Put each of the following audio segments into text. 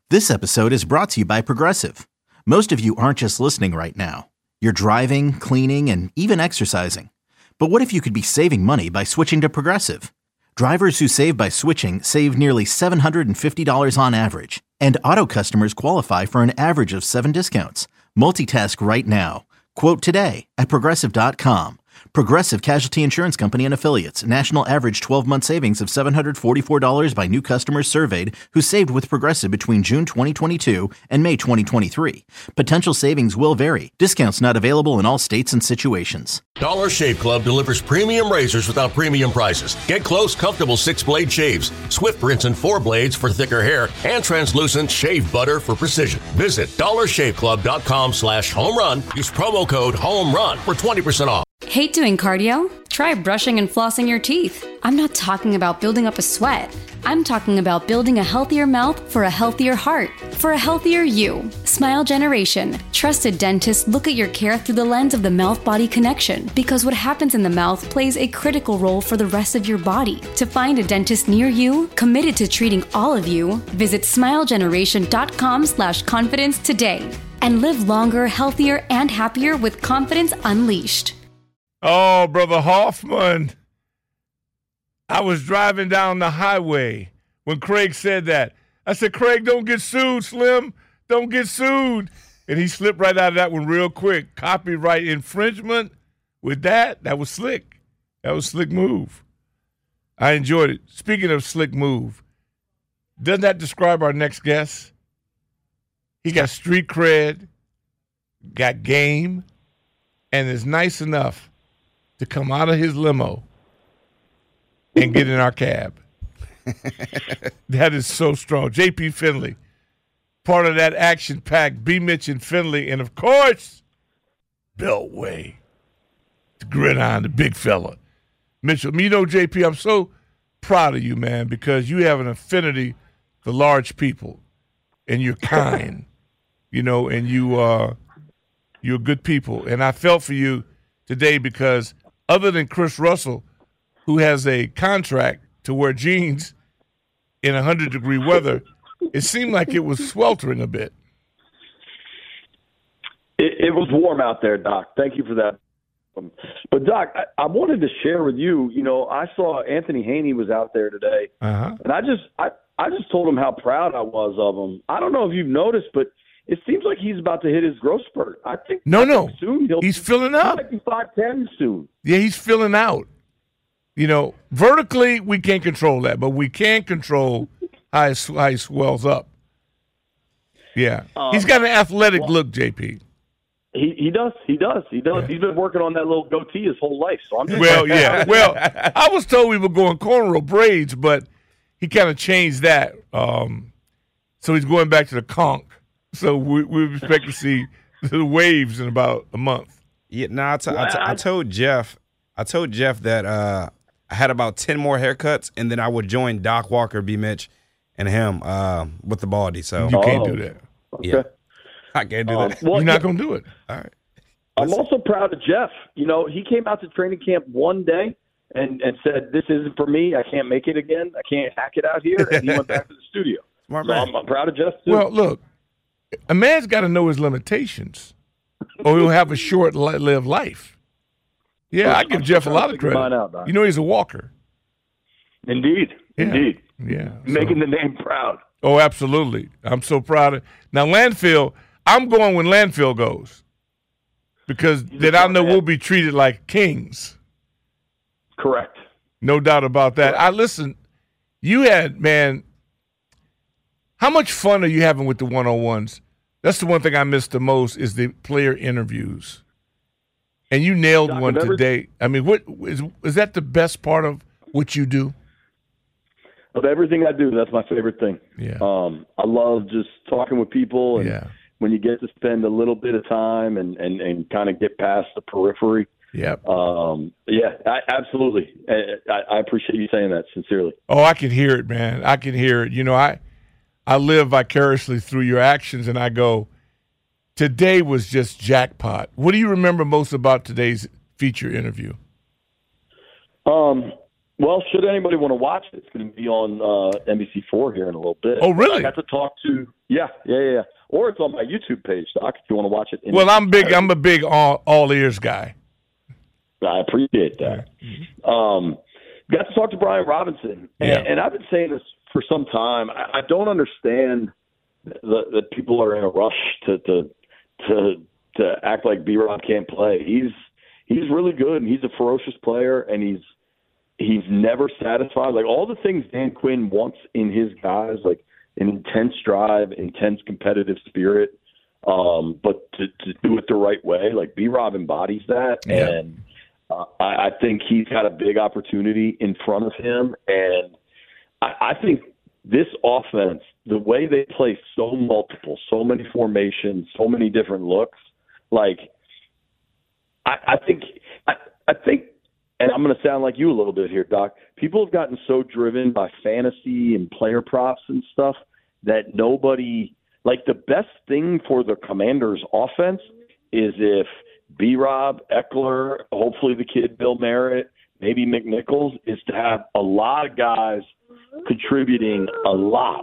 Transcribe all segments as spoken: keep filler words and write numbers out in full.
This episode is brought to you by Progressive. Most of you aren't just listening right now. You're driving, cleaning, and even exercising. But what if you could be saving money by switching to Progressive? Drivers who save by switching save nearly seven hundred fifty dollars on average. And auto customers qualify for an average of seven discounts. Multitask right now. Quote today at Progressive dot com. Progressive Casualty Insurance Company and Affiliates. National average twelve-month savings of seven hundred forty-four dollars by new customers surveyed who saved with Progressive between June twenty twenty-two and May twenty twenty-three. Potential savings will vary. Discounts not available in all states and situations. Dollar Shave Club delivers premium razors without premium prices. Get close, comfortable six-blade shaves, swift rinse and four blades for thicker hair, and translucent shave butter for precision. Visit dollar shave club dot com slash home run. Use promo code HOMERUN for twenty percent off. Hate doing cardio? Try brushing and flossing your teeth. I'm not talking about building up a sweat. I'm talking about building a healthier mouth for a healthier heart, for a healthier you. Smile Generation. Trusted dentists look at your care through the lens of the mouth-body connection, because what happens in the mouth plays a critical role for the rest of your body. To find a dentist near you, committed to treating all of you, visit smile generation dot com slash confidence today. And live longer, healthier, and happier with confidence unleashed. Oh, Brother Hoffman, I was driving down the highway when Craig said that. I said, Craig, don't get sued, Slim. Don't get sued. And he slipped right out of that one real quick. Copyright infringement with that, that was slick. That was a slick move. I enjoyed it. Speaking of slick move, doesn't that describe our next guest? He got street cred, got game, and is nice enough to come out of his limo and get in our cab. That is so strong. J P Finley, part of that action-packed B. Mitch and Finley, and, of course, Beltway, the gridiron, the big fella. Mitchell, you know, J P, I'm so proud of you, man, because you have an affinity for large people, and you're kind, you know, and you, uh, you're good people. And I felt for you today because other than Chris Russell, who has a contract to wear jeans in one hundred degree weather, it seemed like it was sweltering a bit. It, it was warm out there, Doc. Thank you for that. Um, but, Doc, I, I wanted to share with you, you know, I saw Anthony Haney was out there today, uh-huh. and I just I, I just told him how proud I was of him. I don't know if you've noticed, but it seems like he's about to hit his growth spurt. I think no, I no, think soon he'll he's filling up. He might be five ten soon. Yeah, he's filling out. You know, vertically we can't control that, but we can control how he, how he swells up. Yeah, um, he's got an athletic well, look, J P. He he does, he does, he does. Yeah. He's been working on that little goatee his whole life. So I'm just well, yeah. Well, I was told we were going cornrow braids, but he kind of changed that. Um, so he's going back to the conch. So we, we expect to see the waves in about a month. Yeah, no, I, t- I, t- I told Jeff, I told Jeff that uh, I had about ten more haircuts, and then I would join Doc Walker, B. Mitch, and him uh, with the baldy. So you can't do that. Okay. Yeah, I can't do um, that. Well, You're not gonna do it. All right. I'm also proud of Jeff. You know, he came out to training camp one day and, and said, "This isn't for me. I can't make it again. I can't hack it out here." And he went back to the studio. Smart so man. I'm, I'm proud of Jeff too. Well, look. A man's got to know his limitations, or he'll have a short-lived life. Yeah, I give Jeff a lot of credit. Out, you know, he's a walker. Indeed, yeah. indeed. Yeah, making so. the name proud. Oh, absolutely. I'm so proud of. Now, Landfill, I'm going when Landfill goes, because then I know we'll be treated like kings. Correct. No doubt about that. Correct. I listen. You had man. How much fun are you having with the one-on-ones? That's the one thing I miss the most is the player interviews. And you nailed Doc, one today. I mean, what is is that the best part of what you do? Of everything I do, that's my favorite thing. Yeah. Um, I love just talking with people, and yeah. when you get to spend a little bit of time and, and, and kind of get past the periphery. Yep. Um, yeah, I, absolutely. I, I appreciate you saying that sincerely. Oh, I can hear it, man. I can hear it. You know, I I live vicariously through your actions, and I go, today was just jackpot. What do you remember most about today's feature interview? Um, Well, should anybody want to watch it, it's going to be on uh, N B C four here in a little bit. Oh, really? I got to talk to yeah, yeah, yeah, or it's on my YouTube page, Doc. If you want to watch it. Well, I'm big. I'm a big all all ears guy. I appreciate that. Um, got to talk to Brian Robinson, and, Yeah. and I've been saying this for some time. I, I don't understand that people are in a rush to to to, to act like B-Rob can't play. He's he's really good, and he's a ferocious player, and he's he's never satisfied. Like all the things Dan Quinn wants in his guys, like an intense drive, intense competitive spirit, um, but to, to do it the right way. Like B-Rob embodies that, Yeah. and uh, I, I think he's got a big opportunity in front of him. And I, I think this offense, the way they play so multiple, so many formations, so many different looks, like I, I think I, I think. And I'm going to sound like you a little bit here, Doc. People have gotten so driven by fantasy and player props and stuff that nobody – like the best thing for the Commanders' offense is if B-Rob, Eckler, hopefully the kid Bill Merritt, maybe McNichols, is to have a lot of guys contributing a lot.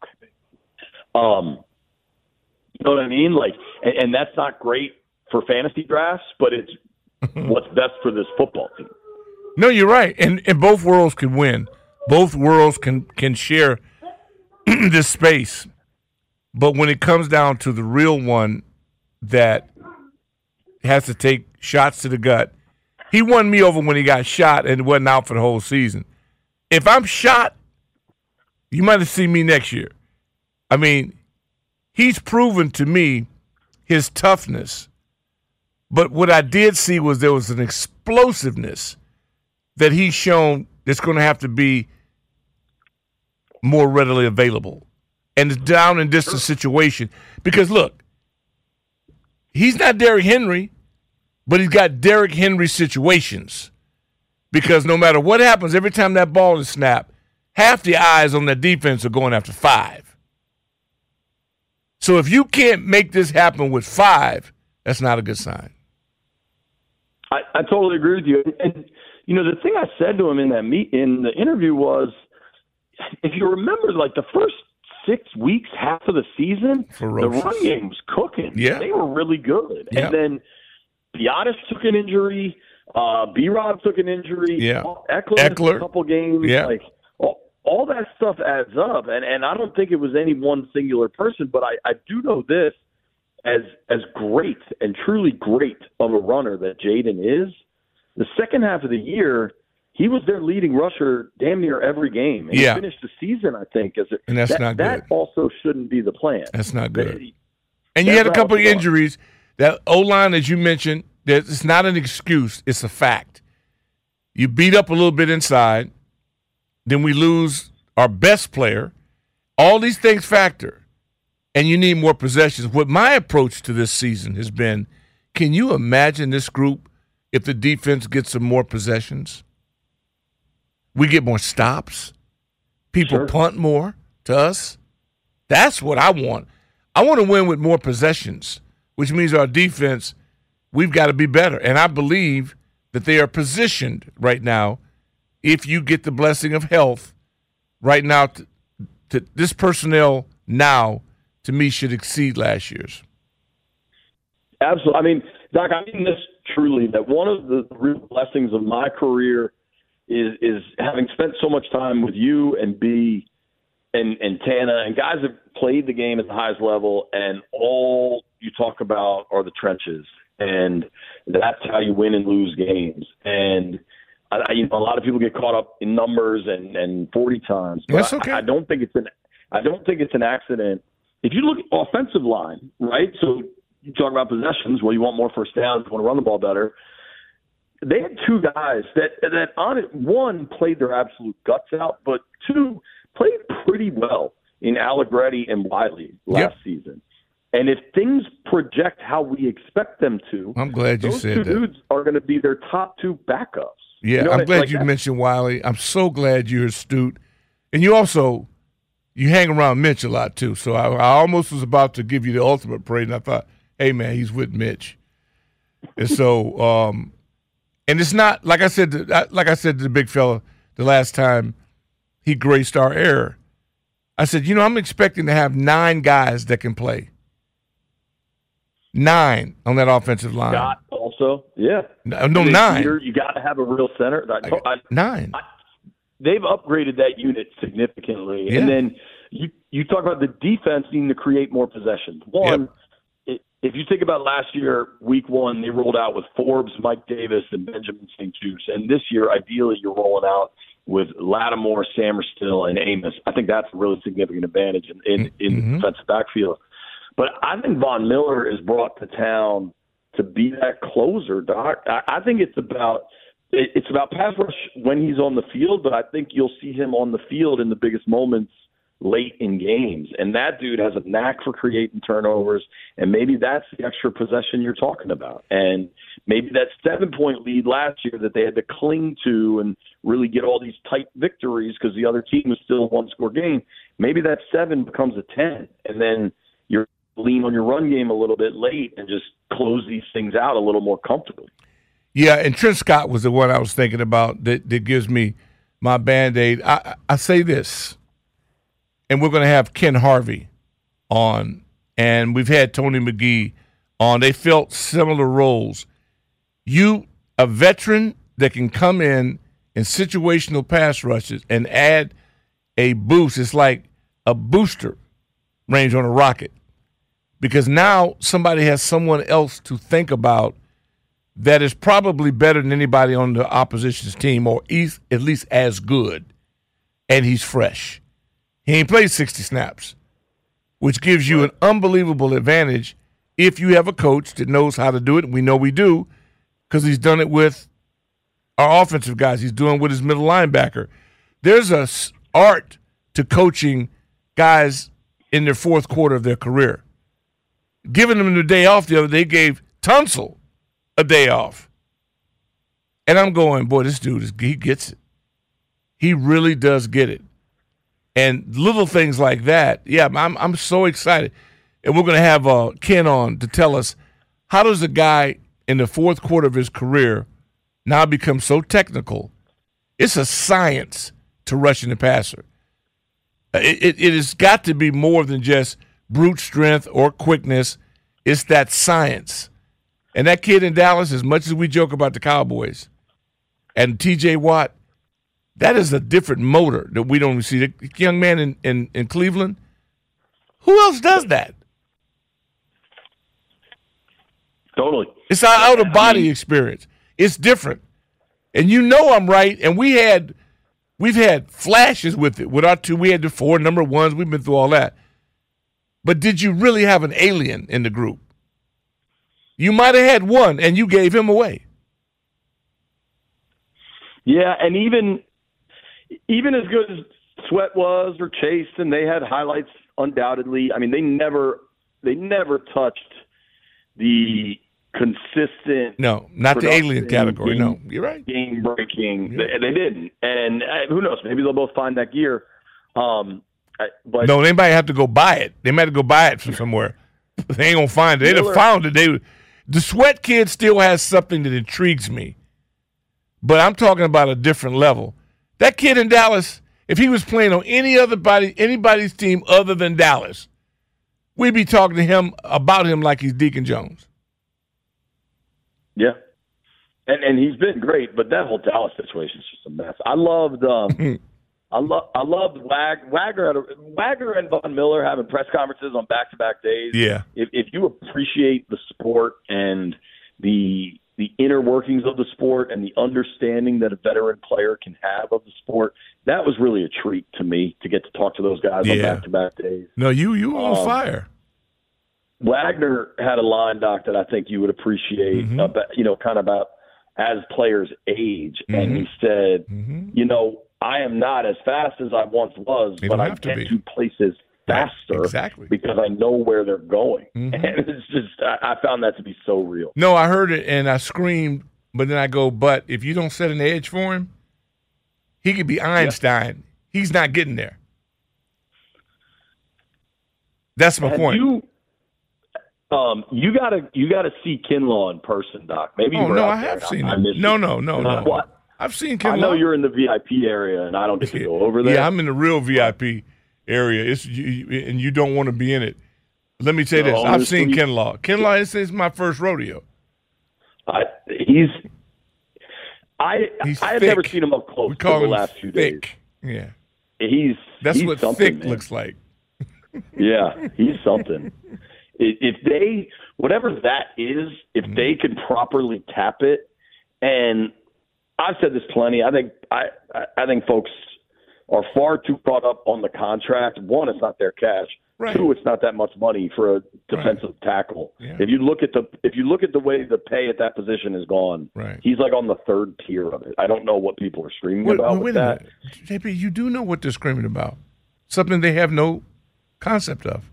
Um, you know what I mean? Like, and, and that's not great for fantasy drafts, but it's what's best for this football team. No, you're right, and and both worlds can win. Both worlds can can share this space, but when it comes down to the real one that has to take shots to the gut, he won me over when he got shot and wasn't out for the whole season. If I'm shot, you might have seen me next year. I mean, he's proven to me his toughness, but what I did see was there was an explosiveness that he's shown that's going to have to be more readily available. And it's down and distance situation. Because, look, he's not Derrick Henry, but he's got Derrick Henry situations. Because no matter what happens, every time that ball is snapped, half the eyes on the defense are going after five. So if you can't make this happen with five, that's not a good sign. I, I totally agree with you. And, you know, the thing I said to him in that meet in the interview was, if you remember, like the first six weeks, half of the season, Ferocious. the run game was cooking. Yeah. They were really good. Yeah. And then Giannis took an injury. Uh, B-Rob took an injury. Yeah. Eckler, Eckler. a couple games. Yeah. Like all, all that stuff adds up. And, and I don't think it was any one singular person, but I, I do know this. As as great and truly great of a runner that Jaden is, the second half of the year, he was their leading rusher damn near every game. And Yeah. he finished the season, I think. As a, And that's that, not good. That also shouldn't be the plan. That's not good. They- And you That's had a not couple what of they want. injuries. That O-line, as you mentioned, that it's not an excuse. It's a fact. You beat up a little bit inside. Then we lose our best player. All these things factor. And you need more possessions. What my approach to this season has been, can you imagine this group if the defense gets some more possessions? We get more stops. People Sure. punt more to us. That's what I want. I want to win with more possessions, which means our defense, we've got to be better. And I believe that they are positioned right now, if you get the blessing of health, right now, to, to this personnel now, to me, should exceed last year's. Absolutely. I mean, Doc, I mean this truly, that one of the real blessings of my career is is having spent so much time with you and B and, and Tana and guys that played the game at the highest level, and all you talk about are the trenches. And that's how you win and lose games. And I, you know, a lot of people get caught up in numbers and, and forty times. But That's okay. I, I don't think it's an I don't think it's an accident. If you look at offensive line, right? So you talk about possessions. Well, you want more first downs. You want to run the ball better. They had two guys that that on it. One played their absolute guts out, but two played pretty well in Allegretti and Wiley last Yep. season. And if things project how we expect them to, I'm glad you those said two that. dudes are going to be their top two backups. Yeah, You know I'm what I- glad like you that- mentioned Wiley. I'm so glad you're astute. And you also, you hang around Mitch a lot too. So I, I almost was about to give you the ultimate praise, and I thought, hey, man, he's with Mitch. And so, um, and it's not, like I said, to, like I said to the big fella, the last time he graced our air. I said, you know, I'm expecting to have nine guys that can play. Nine on that offensive line. Scott also, yeah. No, no nine. Year, you got to have a real center. I, I, nine. I, they've upgraded that unit significantly. Yeah. And then you, you talk about the defense needing to create more possessions. One, yep. If you think about last year, week one, they rolled out with Forbes, Mike Davis, and Benjamin Saint Juste. And this year, ideally, you're rolling out with Lattimore, Samerstill, and Amos. I think that's a really significant advantage in, in, in mm-hmm. the defensive backfield. But I think Von Miller is brought to town to be that closer, Doc. I, I think it's about it, it's about pass rush when he's on the field, but I think you'll see him on the field in the biggest moments late in games. And that dude has a knack for creating turnovers, and maybe that's the extra possession you're talking about. And maybe that seven-point lead last year that they had to cling to and really get all these tight victories because the other team was still a one-score game, maybe that seven becomes a ten, and then you're lean on your run game a little bit late and just close these things out a little more comfortably. Yeah, and Trent Scott was the one I was thinking about that, that gives me my Band-Aid. I, I say this, and we're going to have Ken Harvey on, and we've had Tony McGee on. They felt similar roles. You, a veteran that can come in in situational pass rushes and add a boost. It's like a booster range on a rocket. Because now somebody has someone else to think about that is probably better than anybody on the opposition's team, or he's at least as good, and he's fresh. He ain't played sixty snaps, which gives you an unbelievable advantage if you have a coach that knows how to do it. And we know we do because he's done it with our offensive guys. He's doing it with his middle linebacker. There's a art to coaching guys in their fourth quarter of their career. Giving them the day off the other day gave Tunsil a day off. And I'm going, boy, this dude, is, he gets it. He really does get it. And little things like that, yeah, I'm I'm so excited. And we're going to have uh, Ken on to tell us, how does a guy in the fourth quarter of his career now become so technical? It's a science to rushing the passer. It, it, it has got to be more than just brute strength or quickness. It's that science. And that kid in Dallas, as much as we joke about the Cowboys and T J Watt, that is a different motor that we don't see. The young man in, in, in Cleveland, who else does that? Totally. It's our out-of-body experience. It's different. And you know I'm right, and we had we've had flashes with it. With our two, we had the four number ones. We've been through all that. But did you really have an alien in the group? You might have had one, and you gave him away. Yeah, and even even as good as Sweat was or Chase, and they had highlights undoubtedly. I mean, they never they never touched the consistent. No, not the alien category. Game, no, you're right. Game breaking. Yeah. They, they didn't, and uh, who knows? Maybe they'll both find that gear. Um, But no, they might have to go buy it. They might have to go buy it from somewhere. They ain't gonna find it. They'd have found it. They, the Sweat kid still has something that intrigues me, but I'm talking about a different level. That kid in Dallas, if he was playing on any other body, anybody's team other than Dallas, we'd be talking to him about him like he's Deacon Jones. Yeah, and and he's been great, but that whole Dallas situation is just a mess. I loved. Um, I love I loved Wag, Wagner had a, Wagner and Von Miller having press conferences on back-to-back days. Yeah. If, if you appreciate the sport and the the inner workings of the sport and the understanding that a veteran player can have of the sport, that was really a treat to me to get to talk to those guys yeah. on back-to-back days. No, you you on um, fire. Wagner had a line, Doc, that I think you would appreciate, mm-hmm. about, you know, kind of about as players age. Mm-hmm. And he said, mm-hmm. you know, I am not as fast as I once was, you but I to get be. to places faster right. exactly. because I know where they're going. Mm-hmm. And it's just, I, I found that to be so real. No, I heard it and I screamed, but then I go, but if you don't set an edge for him, he could be Einstein. Yeah. He's not getting there. That's my and point. You, um, you gotta, you gotta see Kinlaw in person, Doc. Maybe. Oh you were no, out I there have and seen I, him. I No, you. no, no, and no. I, well, I've seen Kinlaw. I know you're in the V I P area, and I don't get to go over there. Yeah, I'm in the real V I P area, it's you, and you don't want to be in it. Let me say no, this. I've honestly, seen Kinlaw. Kinlaw is, is my first rodeo. I, he's I he's I had thick. never seen him up close we call the him last few thick. days. Yeah. He's That's he's what something, thick man. looks like. Yeah, he's something. If they, whatever that is, if mm-hmm. they can properly tap it, and I've said this plenty, I think I, I think folks are far too caught up on the contract. One, it's not their cash. Right. Two, it's not that much money for a defensive right. tackle. Yeah. If you look at the if you look at the way the pay at that position is gone, right. he's like on the third tier of it. I don't know what people are screaming wait, about wait, with wait that. J P, you do know what they're screaming about. Something they have no concept of.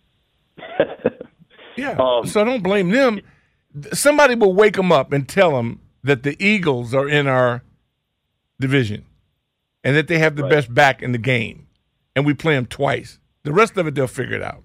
Yeah, um, so I don't blame them. Somebody will wake them up and tell them that the Eagles are in our division and that they have the right. best back in the game, and we play them twice. The rest of it, they'll figure it out.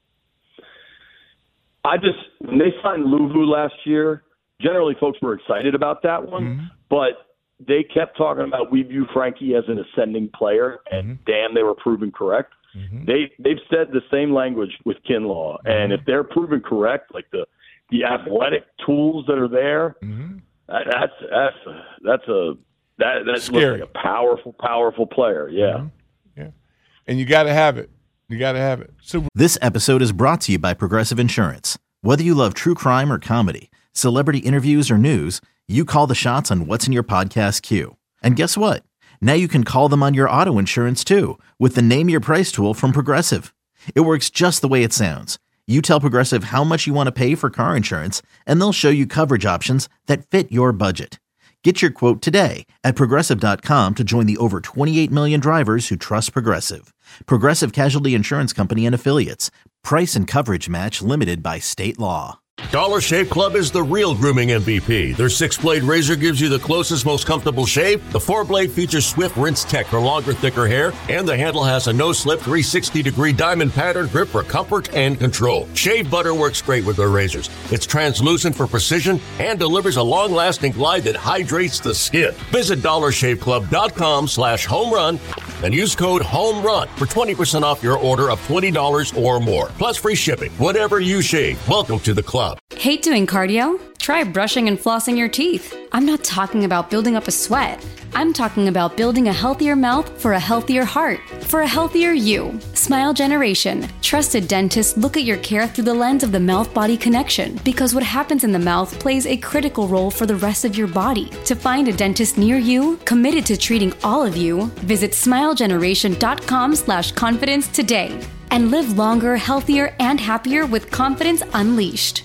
I just, when they signed Luvu last year, generally folks were excited about that one, mm-hmm. but they kept talking about we view Frankie as an ascending player, and mm-hmm. damn, they were proven correct. Mm-hmm. They they've said the same language with Kinlaw, mm-hmm. and if they're proven correct, like the the athletic tools that are there, mm-hmm. that, that's that's that's a that that looks Scary. like a powerful powerful player. Yeah, mm-hmm. yeah, and you got to have it. You got to have it. Super. This episode is brought to you by Progressive Insurance. Whether you love true crime or comedy, celebrity interviews or news, you call the shots on what's in your podcast queue. And guess what? Now you can call them on your auto insurance too with the Name Your Price tool from Progressive. It works just the way it sounds. You tell Progressive how much you want to pay for car insurance, and they'll show you coverage options that fit your budget. Get your quote today at Progressive dot com to join the over twenty-eight million drivers who trust Progressive. Progressive Casualty Insurance Company and Affiliates. Price and coverage match limited by state law. Dollar Shave Club is the real grooming M V P. Their six-blade razor gives you the closest, most comfortable shave. The four-blade features Swift Rinse Tech for longer, thicker hair. And the handle has a no-slip three sixty degree diamond pattern grip for comfort and control. Shave butter works great with their razors. It's translucent for precision and delivers a long-lasting glide that hydrates the skin. Visit dollar shave club dot com slash home run and use code HOMERUN for twenty percent off your order of twenty dollars or more. Plus free shipping. Whatever you shave, welcome to the club. Hate doing cardio? Try brushing and flossing your teeth. I'm not talking about building up a sweat. I'm talking about building a healthier mouth for a healthier heart, for a healthier you. Smile Generation. Trusted dentists look at your care through the lens of the mouth-body connection because what happens in the mouth plays a critical role for the rest of your body. To find a dentist near you, committed to treating all of you, visit smile generation dot com slash confidence today and live longer, healthier, and happier with confidence unleashed.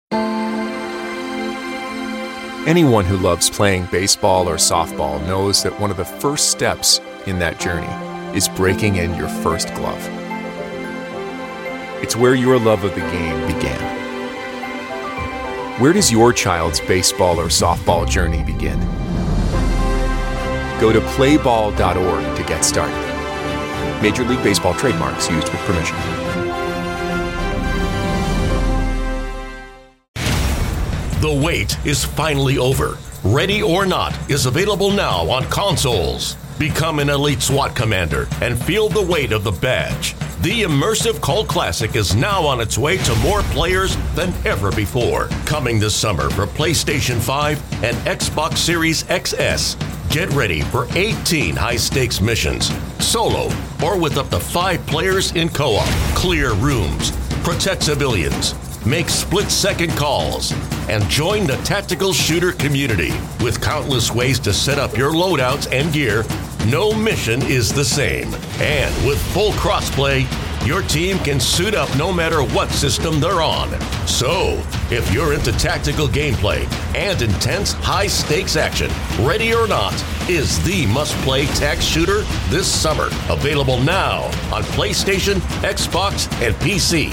Anyone who loves playing baseball or softball knows that one of the first steps in that journey is breaking in your first glove. It's where your love of the game began. Where does your child's baseball or softball journey begin? Go to play ball dot org to get started. Major League Baseball trademarks used with permission. The wait is finally over. Ready or Not is available now on consoles. Become an elite SWAT commander and feel the weight of the badge. The immersive cult classic is now on its way to more players than ever before. Coming this summer for PlayStation five and Xbox Series X S. Get ready for eighteen high-stakes missions, solo or with up to five players in co-op. Clear rooms, protect civilians, make split-second calls, and join the tactical shooter community. With countless ways to set up your loadouts and gear, no mission is the same. And with full crossplay, your team can suit up no matter what system they're on. So, if you're into tactical gameplay and intense high-stakes action, Ready or Not is the must-play tac shooter this summer. Available now on PlayStation, Xbox, and P C.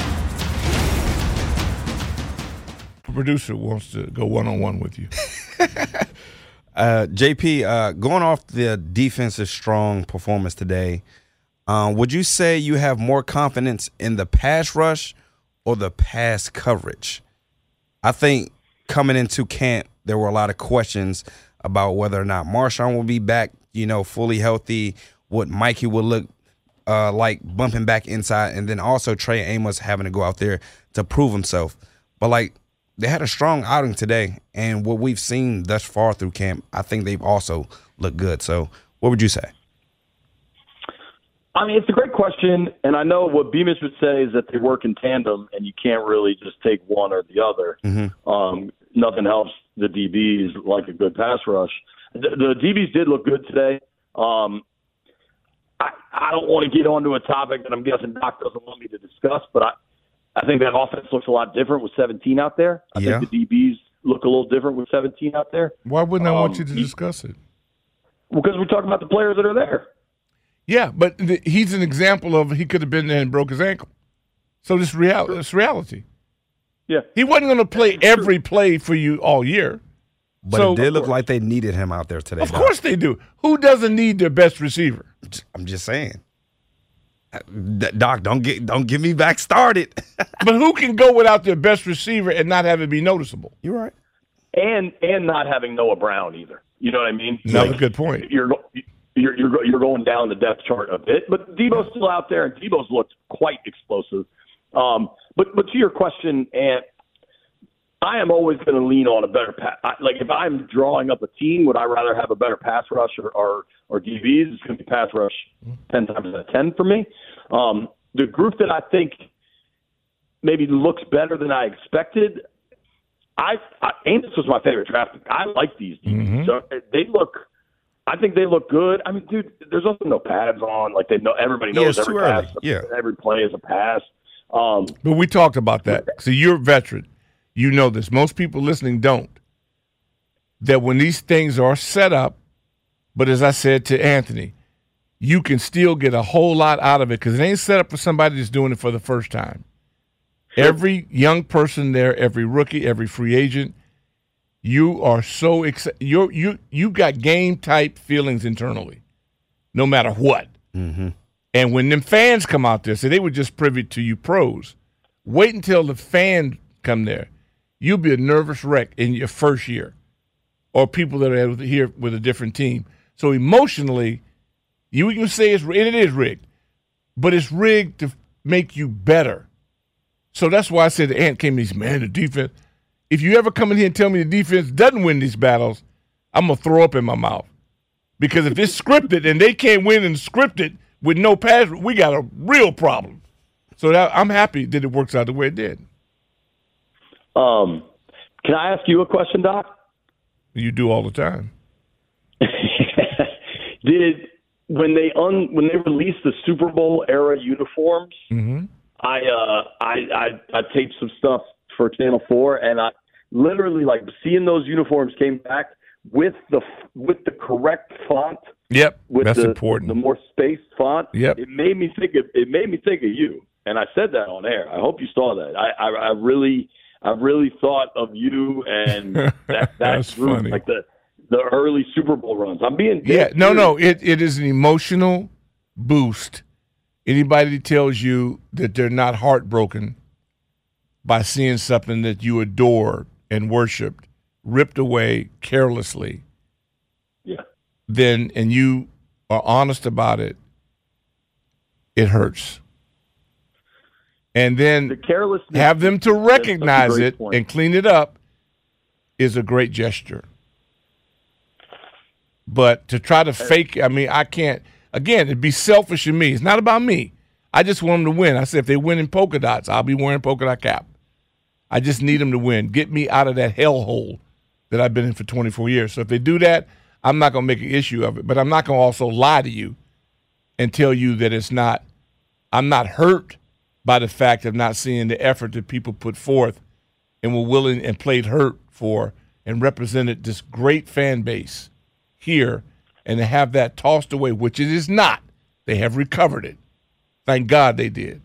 Producer wants to go one-on-one with you. uh, J P, uh, going off the defense's strong performance today, um, would you say you have more confidence in the pass rush or the pass coverage? I think coming into camp, there were a lot of questions about whether or not Marshawn will be back, you know, fully healthy, what Mikey will look uh, like bumping back inside, and then also Trey Amos having to go out there to prove himself. But, like, they had a strong outing today, and what we've seen thus far through camp, I think they've also looked good. So what would you say? I mean, it's a great question, and I know what Beamish would say is that they work in tandem, and you can't really just take one or the other. Mm-hmm. Um, nothing helps the D Bs like a good pass rush. The, the D Bs did look good today. Um, I, I don't want to get onto a topic that I'm guessing Doc doesn't want me to discuss, but I, I think that offense looks a lot different with seventeen out there. I yeah. think the D Bs look a little different with seventeen out there. Why wouldn't I um, want you to discuss it? Because we're talking about the players that are there. Yeah, but th- he's an example of he could have been there and broke his ankle. So this real it's reality. Yeah, he wasn't going to play every play for you all year. But so, it did look like they needed him out there today. Of Doc. course they do. Who doesn't need their best receiver? I'm just saying. Doc, don't get don't get me back started. But who can go without their best receiver and not have it be noticeable? You're right. And and not having Noah Brown either. You know what I mean? Another like, good point. You're you're you're you're going down the depth chart a bit, but Debo's still out there, and Debo's looked quite explosive. Um, but but to your question, and I am always going to lean on a better pass. Like if I'm drawing up a team, would I rather have a better pass rush or or, or D Bs? It's going to be pass rush ten times out of ten for me. Um, the group that I think maybe looks better than I expected. I, I Amos was my favorite draft pick. I like these D Bs. Mm-hmm. So they look. I think they look good. I mean, dude, there's also no pads on. Like they know, everybody knows yeah, it's every too pass. early. Yeah. Every play is a pass. Um, But we talked about that. So you're a veteran. You know this. Most people listening don't. That when these things are set up, but as I said to Anthony, you can still get a whole lot out of it because it ain't set up for somebody that's doing it for the first time. Every young person there, every rookie, every free agent, you are so excited. You you you got game type feelings internally, no matter what. Mm-hmm. And when them fans come out there, so they were just privy to you pros. Wait until the fans come there. You'll be a nervous wreck in your first year, or people that are here with a different team. So emotionally, you can say it's and it is rigged, but it's rigged to make you better. So that's why I said the Ant came to these, man, the defense. If you ever come in here and tell me the defense doesn't win these battles, I'm going to throw up in my mouth. Because if it's scripted and they can't win and scripted with no pass, we got a real problem. So that, I'm happy that it works out the way it did. um, can I ask you a question, Doc? You do all the time. Did when they un when they released the Super Bowl era uniforms, Mm-hmm. I uh I, I I taped some stuff for Channel Four, and I literally like seeing those uniforms came back with the with the correct font. Yep, with that's the, important. The more spaced font. Yep. It made me think of it made me think of you, and I said that on air. I hope you saw that. I I, I really I really thought of you and that that That's group, funny. like the the early Super Bowl runs. I'm being Yeah, dead no, serious. no. It it is an emotional boost. Anybody that tells you that they're not heartbroken by seeing something that you adored and worshipped ripped away carelessly, Yeah. then and you are honest about it, it hurts. And then The carelessness. have them to that's such a recognize great it point. and clean it up is a great gesture. But to try to fake, I mean, I can't. Again, it'd be selfish in me. It's not about me. I just want them to win. I said, if they win in polka dots, I'll be wearing polka dot cap. I just need them to win. Get me out of that hellhole that I've been in for twenty-four years. So if they do that, I'm not going to make an issue of it. But I'm not going to also lie to you and tell you that it's not. I'm not hurt by the fact of not seeing the effort that people put forth and were willing and played hurt for and represented this great fan base here, and to have that tossed away, which it is not. They have recovered it. Thank God they did.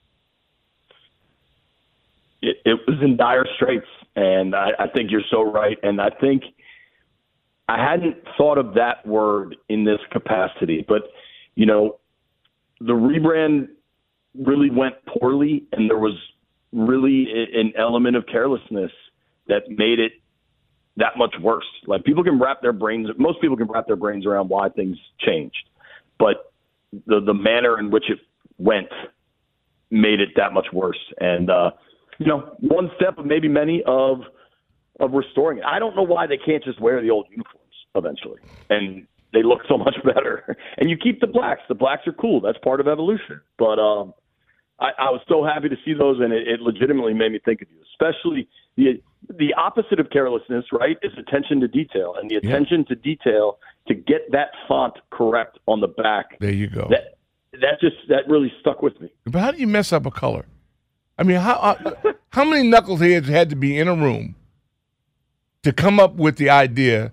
It, it was in dire straits, and I, I think you're so right. And I think I hadn't thought of that word in this capacity, but, you know, the rebrand really went poorly, and there was really an element of carelessness that made it that much worse. Like people can wrap their brains, most people can wrap their brains around why things changed, but the the manner in which it went made it that much worse. And uh, you know, one step of maybe many of of restoring it. I don't know why they can't just wear the old uniforms eventually, and they look so much better. And you keep the blacks. The blacks are cool. That's part of evolution. But um, I, I was so happy to see those, and it, it legitimately made me think of you, especially the the opposite of carelessness, right, is attention to detail. And the attention yeah. to detail to get that font correct on the back. There you go. That, that just that really stuck with me. But how do you mess up a color? I mean, how uh, how many knuckleheads had to be in a room to come up with the idea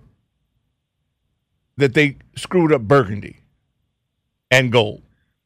that they screwed up burgundy and gold?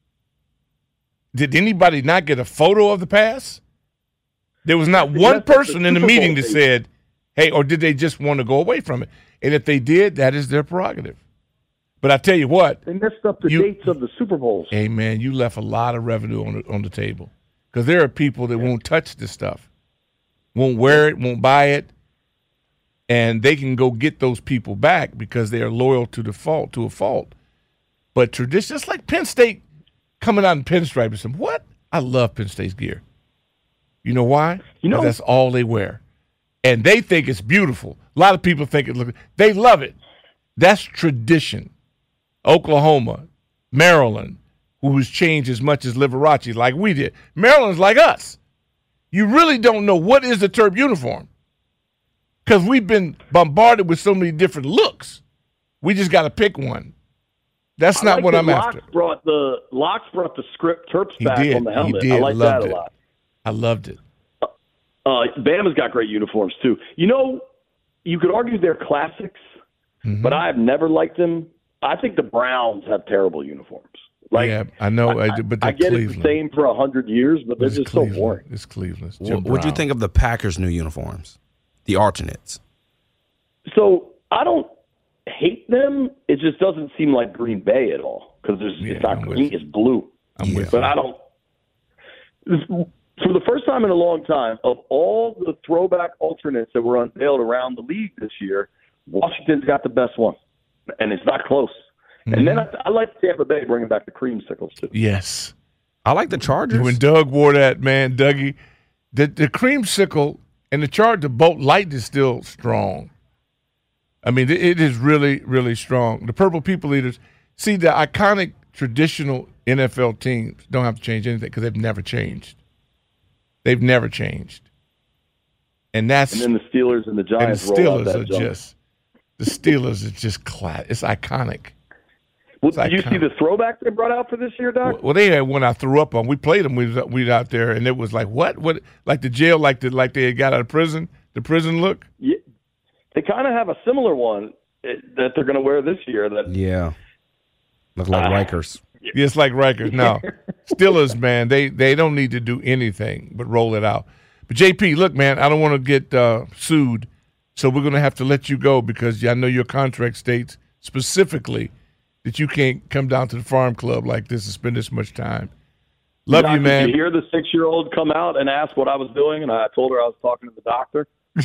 Did anybody not get a photo of the pass? There was not one person in the meeting that said, hey, or did they just want to go away from it? And if they did, that is their prerogative. But I tell you what. They messed up the you, dates of the Super Bowls. Hey, man, you left a lot of revenue on the, on the table. Because there are people that yeah. won't touch this stuff, won't wear it, won't buy it, and they can go get those people back because they are loyal to the fault, to a fault. But tradition, just like Penn State coming out in pinstripe and saying, what? I love Penn State's gear. You know why? You know, that's all they wear. And they think it's beautiful. A lot of people think it looks, they love it. That's tradition. Oklahoma, Maryland, who's changed as much as Liberace like we did. Maryland's like us. You really don't know what is the Terp uniform because we've been bombarded with so many different looks. We just got to pick one. That's I not like what that I'm Locks after. Brought the Locks brought the script Terps he back did. on the helmet. He did. I like Loved that it. a lot. I loved it. Uh, uh, Bama's got great uniforms too. You know, you could argue they're classics, mm-hmm. but I've never liked them. I think the Browns have terrible uniforms. Like, yeah, I know, I, I, but I get Cleveland. It's the same for a hundred years, but they're it's just Cleveland. so boring. It's Cleveland. What would you think of the Packers' new uniforms, the alternates? So I don't hate them. It just doesn't seem like Green Bay at all because yeah, it's not I'm green; it's blue. I'm with but you. I don't. For the first time in a long time, of all the throwback alternates that were unveiled around the league this year, Washington's got the best one, and it's not close. Mm-hmm. And then I, I like Tampa Bay bringing back the creamsicles too. Yes, I like the Chargers. When Doug wore that, man, Dougie, the the creamsicle and the Charger, the Bolt Light is still strong. I mean, it, it is really, really strong. The Purple People Eaters, see, the iconic traditional N F L teams don't have to change anything because they've never changed. They've never changed, and that's and then the Steelers and the Giants. And the roll Steelers out that are jump. just the Steelers are just class. It's iconic. Well, It's did you iconic. see the throwback they brought out for this year, Doc? Well, they had one I threw up on. We played them. We was, we was out there, and it was like what, what, like the jail, like the like they had got out of prison, the prison look. Yeah, they kind of have a similar one eh, that they're going to wear this year. That Yeah, look like Uh, Rikers. Yeah, it's like Rikers. No, Steelers, man, they they don't need to do anything but roll it out. But J P, look, man, I don't want to get uh, sued, so we're going to have to let you go because I know your contract states specifically that you can't come down to the farm club like this and spend this much time. Love Doc, you, man. Did you hear the six-year-old come out and ask what I was doing, and I told her I was talking to the doctor?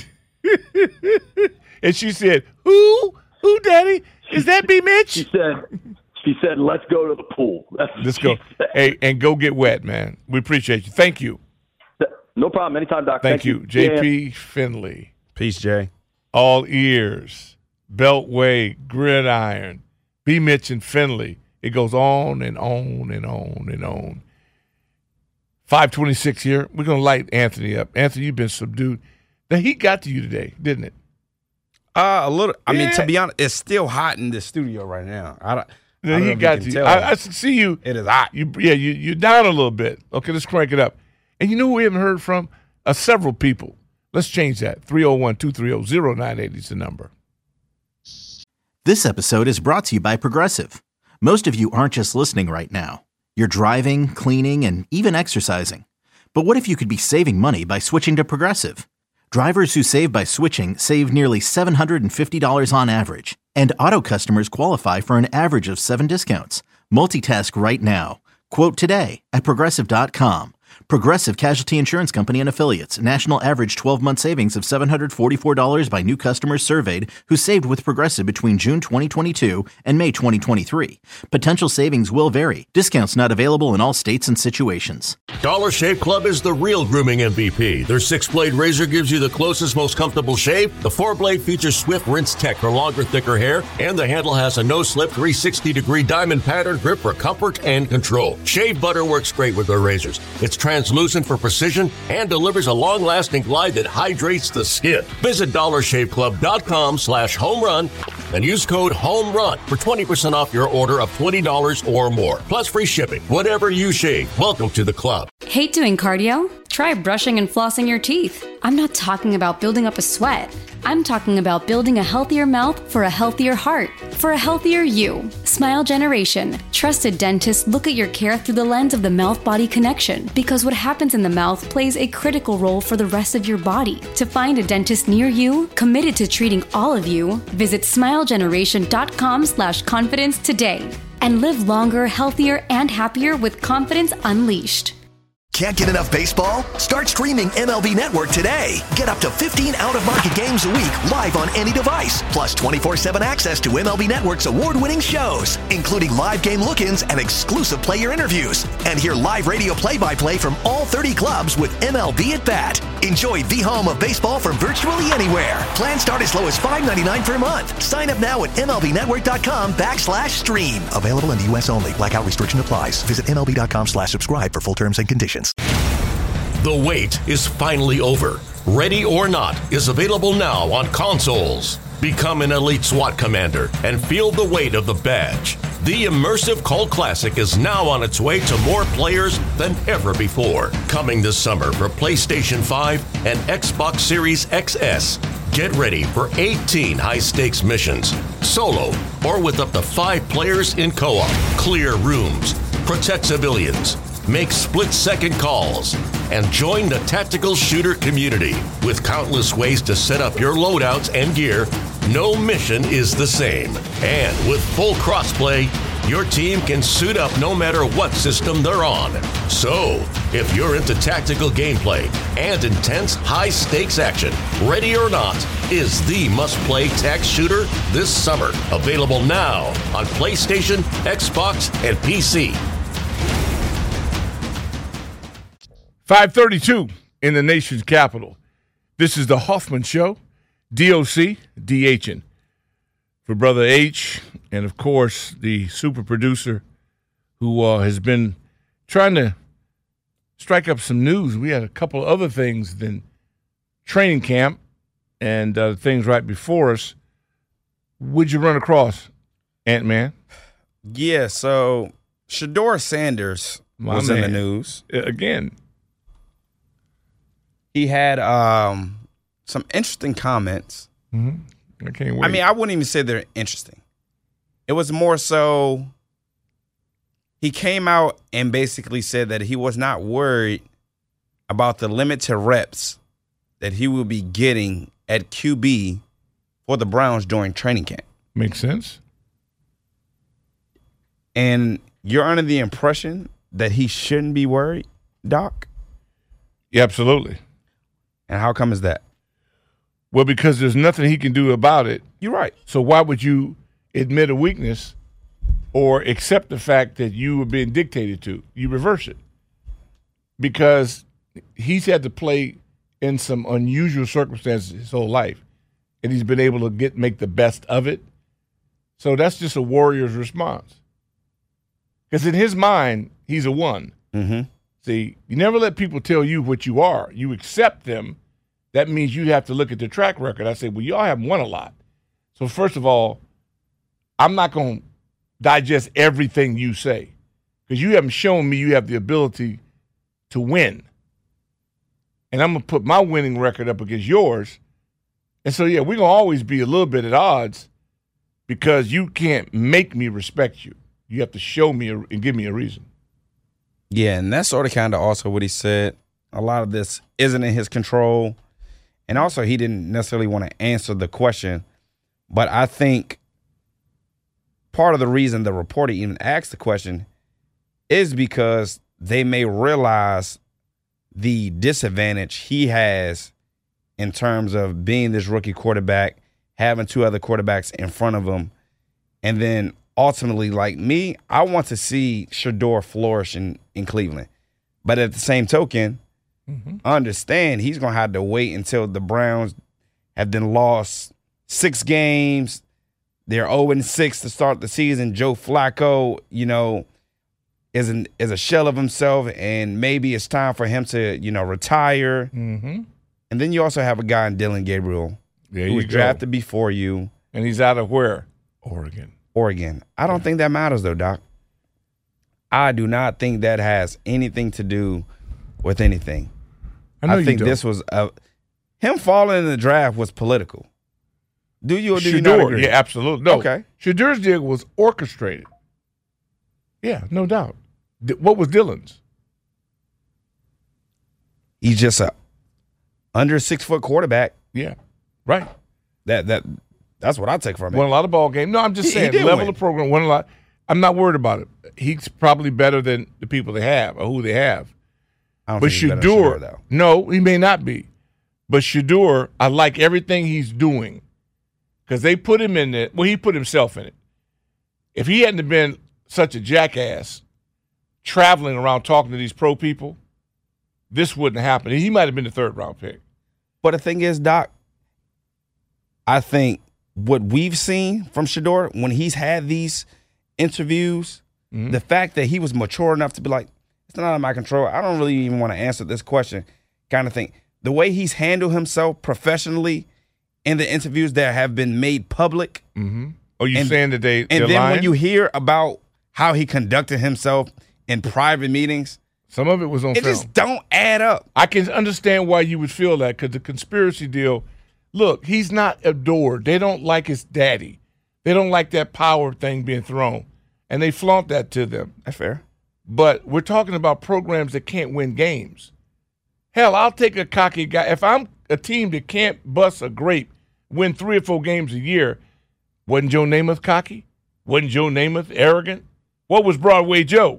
And she said, "Who? Who, Daddy? Is that B. Mitch?" She said, "She said, let's go to the pool." That's what Let's she go. said. Hey, and go get wet, man. We appreciate you. Thank you. No problem. Anytime, Doc. Thank, Thank you. you. J P Yeah. Finley. Peace, Jay. All ears. Beltway, Gridiron, B. Mitch and Finley. It goes on and on and on and on. five twenty-six here. We're going to light Anthony up. Anthony, you've been subdued. The heat got to you today, didn't it? Uh, a little. I mean, Yeah. to be honest, it's still hot in this studio right now. I don't. The I don't know heat if got you to can you. tell. I, I see you. It is hot. You, yeah, you, you're down a little bit. Okay, let's crank it up. And you know who we haven't heard from? Uh, several people. Let's change that. three oh one, two three oh, oh nine eight oh is the number. This episode is brought to you by Progressive. Most of you aren't just listening right now. You're driving, cleaning, and even exercising. But what if you could be saving money by switching to Progressive? Drivers who save by switching save nearly seven hundred fifty dollars on average. And auto customers qualify for an average of seven discounts. Multitask right now. Quote today at Progressive dot com. Progressive Casualty Insurance Company and Affiliates. National average twelve-month savings of seven hundred forty-four dollars by new customers surveyed who saved with Progressive between June twenty twenty-two and May twenty twenty-three. Potential savings will vary. Discounts not available in all states and situations. Dollar Shave Club is the real grooming M V P. Their six-blade razor gives you the closest, most comfortable shave. The four-blade features swift rinse tech for longer, thicker hair. And the handle has a no-slip three hundred sixty degree diamond pattern grip for comfort and control. Shave butter works great with their razors. It's translucent for precision and delivers a long-lasting glide that hydrates the skin. Visit dollar shave club dot com slash home run and use code HOMERUN for twenty percent off your order of twenty dollars or more. Plus free shipping. Whatever you shave, welcome to the club. Hate doing cardio? Try brushing and flossing your teeth. I'm not talking about building up a sweat. I'm talking about building a healthier mouth for a healthier heart, for a healthier you. Smile Generation. Trusted dentists look at your care through the lens of the mouth-body connection because what happens in the mouth plays a critical role for the rest of your body. To find a dentist near you, committed to treating all of you, visit smile generation dot com slash confidence today and live longer, healthier, and happier with confidence unleashed. Can't get enough baseball? Start streaming M L B Network today. Get up to fifteen out-of-market games a week live on any device. Plus twenty-four seven access to M L B Network's award-winning shows, including live game look-ins and exclusive player interviews. And hear live radio play-by-play from all thirty clubs with M L B at Bat. Enjoy the home of baseball from virtually anywhere. Plans start as low as five dollars and ninety-nine cents per month. Sign up now at M L B network dot com backslash stream. Available in the U S only. Blackout restriction applies. Visit M L B dot com slash subscribe for full terms and conditions. The wait is finally over. Ready or Not is available now on consoles. Become an elite SWAT commander and feel the weight of the badge. The immersive cult classic is now on its way to more players than ever before. Coming this summer for PlayStation five and Xbox Series X S. Get ready for eighteen high-stakes missions, solo or with up to five players in co-op. Clear rooms, protect civilians, make split-second calls, and join the tactical shooter community. With countless ways to set up your loadouts and gear, no mission is the same. And with full crossplay, your team can suit up no matter what system they're on. So, if you're into tactical gameplay and intense high-stakes action, Ready or Not is the must-play tac shooter this summer. Available now on PlayStation, Xbox, and P C. five thirty-two in the nation's capital. This is the Hoffman Show, D O C, D-H-ing. For Brother H, and of course, the super producer who uh, has been trying to strike up some news. We had a couple other things than training camp and uh, things right before us. What'd you run across, Ant-Man? Yeah, so Shedeur Sanders My was man. in the news. Again. He had um, some interesting comments. Mm-hmm. I can't wait. I mean, I wouldn't even say they're interesting. It was more so he came out and basically said that he was not worried about the limited reps that he will be getting at Q B for the Browns during training camp. Makes sense. And you're under the impression that he shouldn't be worried, Doc? Yeah, absolutely. And how come is that? Well, because there's nothing he can do about it. You're right. So why would you admit a weakness or accept the fact that you were being dictated to? You reverse it. Because he's had to play in some unusual circumstances his whole life, and he's been able to get make the best of it. So that's just a warrior's response. Because in his mind, he's a one. Mm-hmm. See, you never let people tell you what you are. You accept them. That means you have to look at the track record. I say, well, y'all haven't won a lot. So first of all, I'm not going to digest everything you say because you haven't shown me you have the ability to win. And I'm going to put my winning record up against yours. And so, yeah, we're going to always be a little bit at odds because you can't make me respect you. You have to show me a, and give me a reason. Yeah, and that's sort of kind of also what he said. A lot of this isn't in his control. And also, he didn't necessarily want to answer the question. But I think part of the reason the reporter even asked the question is because they may realize the disadvantage he has in terms of being this rookie quarterback, having two other quarterbacks in front of him, and then ultimately, like me, I want to see Shedeur flourish in, in Cleveland. But at the same token, mm-hmm. understand he's going to have to wait until the Browns have then lost six games. They're oh and six to start the season. Joe Flacco, you know, is an, is a shell of himself, and maybe it's time for him to, you know, retire. Mm-hmm. And then you also have a guy in Dylan Gabriel there who was go. drafted before you. And he's out of where? Oregon. Oregon. I don't yeah. think that matters, though, Doc. I do not think that has anything to do with anything. I, know I think you this was a, him falling in the draft was political. Do you or do Shedeur, you not agree? Yeah, absolutely. No. Okay. Shedeur's deal was orchestrated. Yeah, no doubt. What was Dylan's? He's just a under six foot quarterback. Yeah, right. That that that's what I take from it. Won a lot of ball games. No, I'm just he, saying he level win. of program. Won a lot. I'm not worried about it. He's probably better than the people they have or who they have. I don't but think he's better than Shedeur, Shedeur, though. no, he may not be. But Shedeur, I like everything he's doing because they put him in it. Well, he put himself in it. If he hadn't been such a jackass traveling around talking to these pro people, this wouldn't happen. He might have been the third round pick. But the thing is, Doc, I think what we've seen from Shedeur when he's had these interviews, mm-hmm. the fact that he was mature enough to be like, it's not out of my control. I don't really even want to answer this question kind of thing. The way he's handled himself professionally in the interviews that have been made public. Mm-hmm. Oh, you and, saying that they And then lying? when you hear about how he conducted himself in private meetings, some of it was on it film. just don't add up. I can understand why you would feel that because the conspiracy deal, look, he's not adored. They don't like his daddy. They don't like that power thing being thrown, and they flaunt that to them. That's fair. But we're talking about programs that can't win games. Hell, I'll take a cocky guy. If I'm a team that can't bust a grape, win three or four games a year, wasn't Joe Namath cocky? Wasn't Joe Namath arrogant? What was Broadway Joe?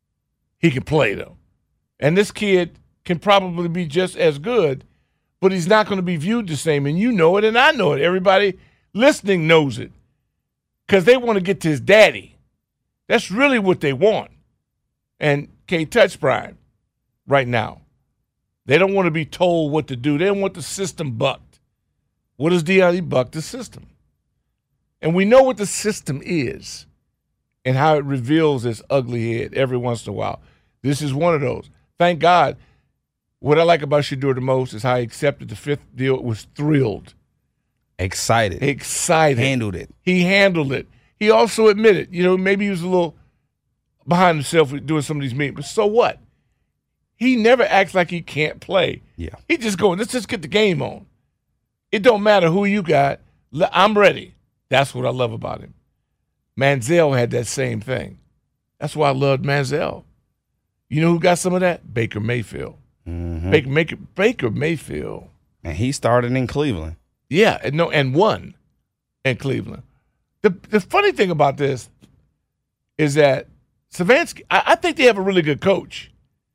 He can play, though. And this kid can probably be just as good, but he's not going to be viewed the same. And you know it, and I know it. Everybody listening knows it because they want to get to his daddy. That's really what they want. And can't touch Prime right now. They don't want to be told what to do. They don't want the system bucked. What does Deion? He bucked the system. And we know what the system is and how it reveals its ugly head every once in a while. This is one of those. Thank God. What I like about Shedeur the most is how he accepted the fifth deal, was thrilled. Excited. Excited. Handled it. He handled it. He also admitted, you know, maybe he was a little behind himself with doing some of these meetings, but so what? He never acts like he can't play. Yeah. He just going, let's just get the game on. It don't matter who you got. I'm ready. That's what I love about him. Manziel had that same thing. That's why I loved Manziel. You know who got some of that? Baker Mayfield. Mm-hmm. Baker, Baker, Baker Mayfield. And he started in Cleveland. Yeah, and no, and won in Cleveland. The the funny thing about this is that Stefanski, I, I think they have a really good coach.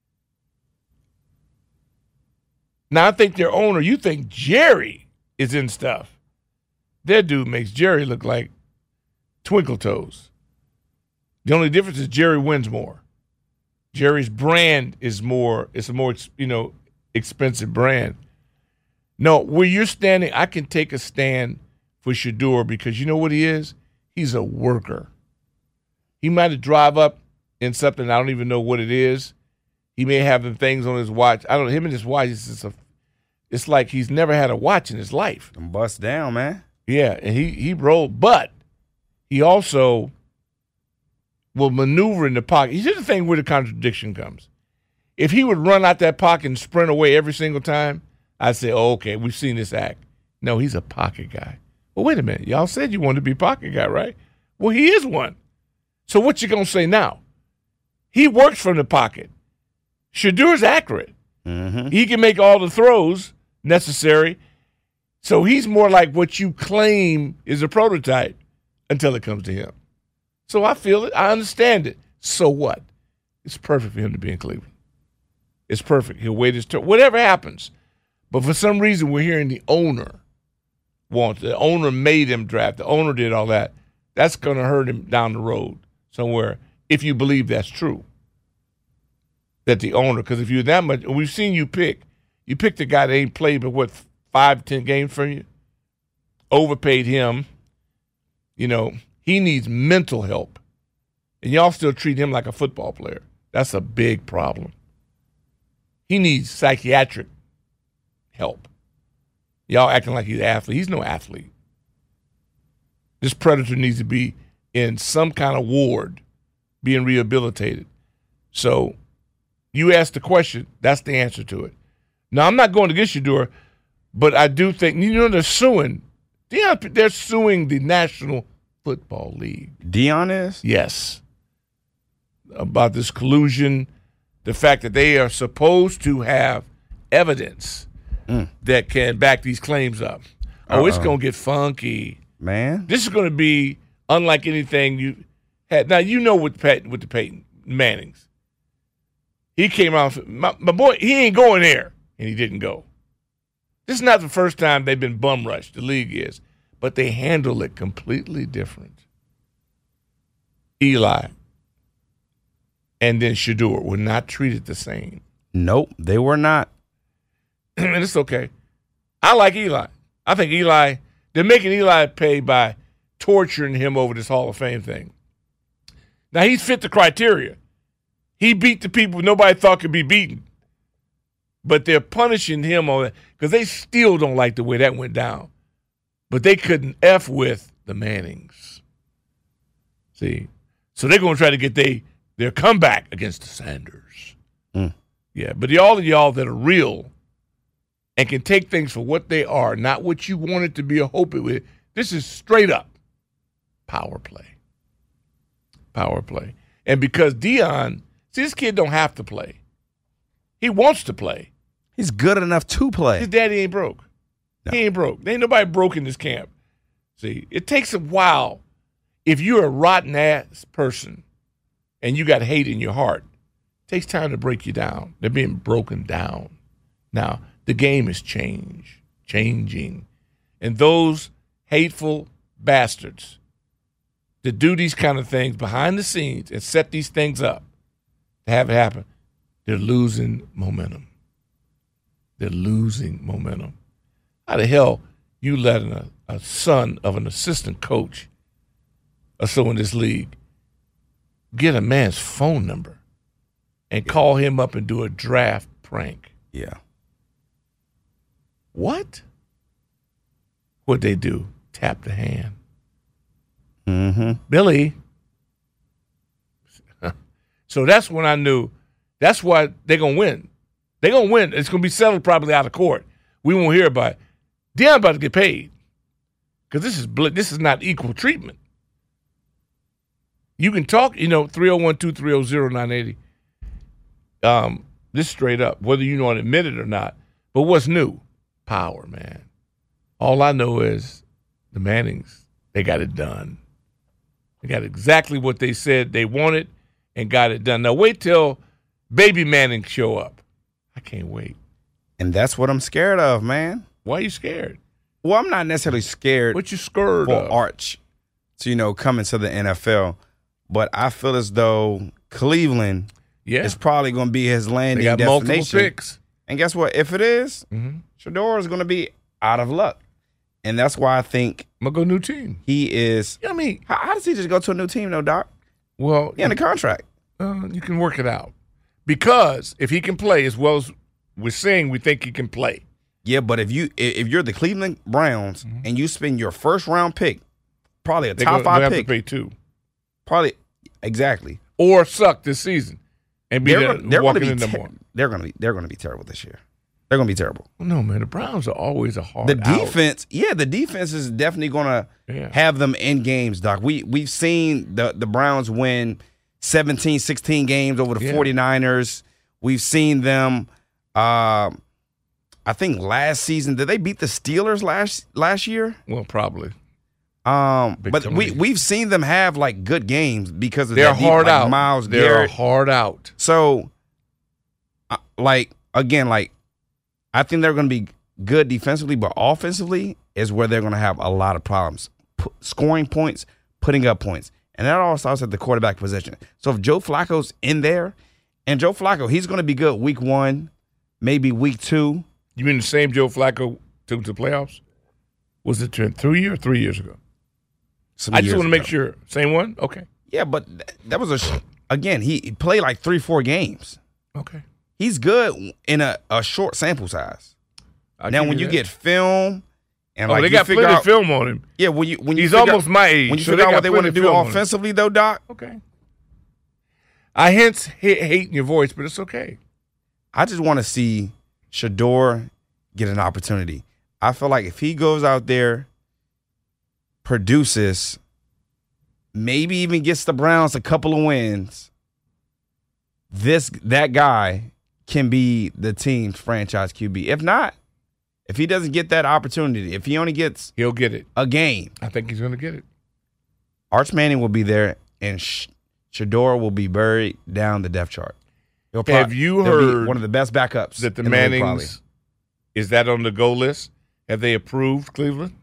Now, I think their owner, you think Jerry is in stuff. Their dude makes Jerry look like Twinkle Toes. The only difference is Jerry wins more. Jerry's brand is more, it's a more, you know, expensive brand. No, where you're standing, I can take a stand for Shedeur because you know what he is? He's a worker. He might have drive up in something, I don't even know what it is. He may have the things on his watch. I don't know, him and his watch, it's, just a, it's like he's never had a watch in his life. And bust down, man. Yeah, and he, he rolled, but he also will maneuver in the pocket. Here's the thing where the contradiction comes. If he would run out that pocket and sprint away every single time, I'd say, oh, okay, we've seen this act. No, he's a pocket guy. Well, wait a minute. Y'all said you wanted to be a pocket guy, right? Well, he is one. So what you going to say now? He works from the pocket. Shedeur's accurate. Mm-hmm. He can make all the throws necessary. So he's more like what you claim is a prototype until it comes to him. So I feel it. I understand it. So what? It's perfect for him to be in Cleveland. It's perfect. He'll wait his turn. Whatever happens. But for some reason, we're hearing the owner wants. The owner made him draft. The owner did all that. That's going to hurt him down the road somewhere if you believe that's true. That the owner, because if you're that much, we've seen you pick. You picked a guy that ain't played but, what, five, ten games for you? Overpaid him. You know, he needs mental help. And y'all still treat him like a football player. That's a big problem. He needs psychiatric help. Y'all acting like he's an athlete. He's no athlete. This predator needs to be in some kind of ward, being rehabilitated. So you asked the question, that's the answer to it. Now, I'm not going against you, Dora, but I do think, you know, they're suing. Deion, they're suing the National Football League. Deion is? Yes. About this collusion, the fact that they are supposed to have evidence mm. that can back these claims up. Oh, Uh-oh. It's going to get funky. Man. This is going to be unlike anything you had. Now, you know with, Pat, with the Peyton Mannings. He came out, my, my boy, he ain't going there, and he didn't go. This is not the first time they've been bum rushed, the league is, but they handle it completely different. Eli and then Shedeur were not treated the same. Nope, they were not. And it's okay. I like Eli. I think Eli, they're making Eli pay by torturing him over this Hall of Fame thing. Now, he's fit the criteria. He beat the people nobody thought could be beaten. But they're punishing him on it because they still don't like the way that went down. But they couldn't F with the Mannings. See? So they're going to try to get they, their comeback against the Sanders. Mm. Yeah, but the, all of y'all that are real and can take things for what they are, not what you want it to be or hope it with, this is straight up power play. Power play. And because Deion, see, this kid don't have to play. He wants to play. He's good enough to play. His daddy ain't broke. No. He ain't broke. There ain't nobody broke in this camp. See, it takes a while. If you're a rotten-ass person and you got hate in your heart, it takes time to break you down. They're being broken down. Now, the game is change, changing. And those hateful bastards that do these kind of things behind the scenes and set these things up to have it happen, they're losing momentum. They're losing momentum. How the hell you let a, a son of an assistant coach or so in this league get a man's phone number and call him up and do a draft prank? Yeah. What? What'd they do? Tap the hand. Mm-hmm. Billy. So that's when I knew that's why they're going to win. They're going to win. It's going to be settled probably out of court. We won't hear about it. They're about to get paid because this is this is not equal treatment. You can talk, you know, three oh one, two three oh, oh nine eight oh. Um, this straight up, whether you want to admit it or not. But what's new? Power, man. All I know is the Mannings, they got it done. They got exactly what they said they wanted and got it done. Now wait till baby Manning show up. I can't wait. And that's what I'm scared of, man. Why are you scared? Well, I'm not necessarily scared. What you scared for of? Arch to, you know, coming to the N F L. But I feel as though Cleveland yeah. is probably going to be his landing they got destination. Multiple picks. And guess what? If it is, mm-hmm. Shedeur is going to be out of luck. And that's why I think I'm going to go new team. He is. You know what I mean? How, how does he just go to a new team, though, Doc? Well, he in a contract. Uh, you can work it out. Because if he can play as well as we're saying we think he can play. Yeah, but if, you, if you're the Cleveland Browns mm-hmm. and you spend your first round pick, probably a they top go, five they pick. have to pay two. Probably, exactly. Or suck this season and be they're, the, they're walking be in ter- number one. They're going to be they're going to be terrible this year. They're going to be terrible. No, man, the Browns are always a hard The defense, out. yeah, the defense is definitely going to yeah. have them in games, Doc. We, we've seen the, the Browns win seventeen, sixteen games over the yeah. 49ers. We've seen them, uh, I think last season, did they beat the Steelers last last year? Well, probably. Um, but we, we've seen them have, like, good games because of They're that deep, hard like, out. Myles They're Garrett. hard out. So, uh, like, again, like, I think they're going to be good defensively, but offensively is where they're going to have a lot of problems. P- scoring points, putting up points. And that all starts at the quarterback position. So if Joe Flacco's in there, and Joe Flacco, he's going to be good week one, maybe week two. You mean the same Joe Flacco took to the playoffs? Was it three years or three years ago? Some I just years want to make ago. sure. Same one? Okay. Yeah, but th- that was a sh- again. He he played like three, four games. Okay. He's good in a, a short sample size. I'll now, give when you that. get film and Oh, like they you got figure plenty out, of film on him. yeah, when you when you He's figure almost out, my age. when you so figure they out got what they want to plenty do of film on him. offensively, though, Doc. Okay. I hence hate, hate in your voice, but it's okay. I just want to see Shador get an opportunity. I feel like if he goes out there, produces, maybe even gets the Browns a couple of wins, this that guy can be the team's franchise Q B. If not, if he doesn't get that opportunity, if he only gets He'll get it. a game, I think he's going to get it. Arch Manning will be there, and Sh- Shador will be buried down the depth chart. He'll prob- Have you he'll be heard one of the best backups That the in league, probably. Mannings, is that on the go list? Have they approved Cleveland?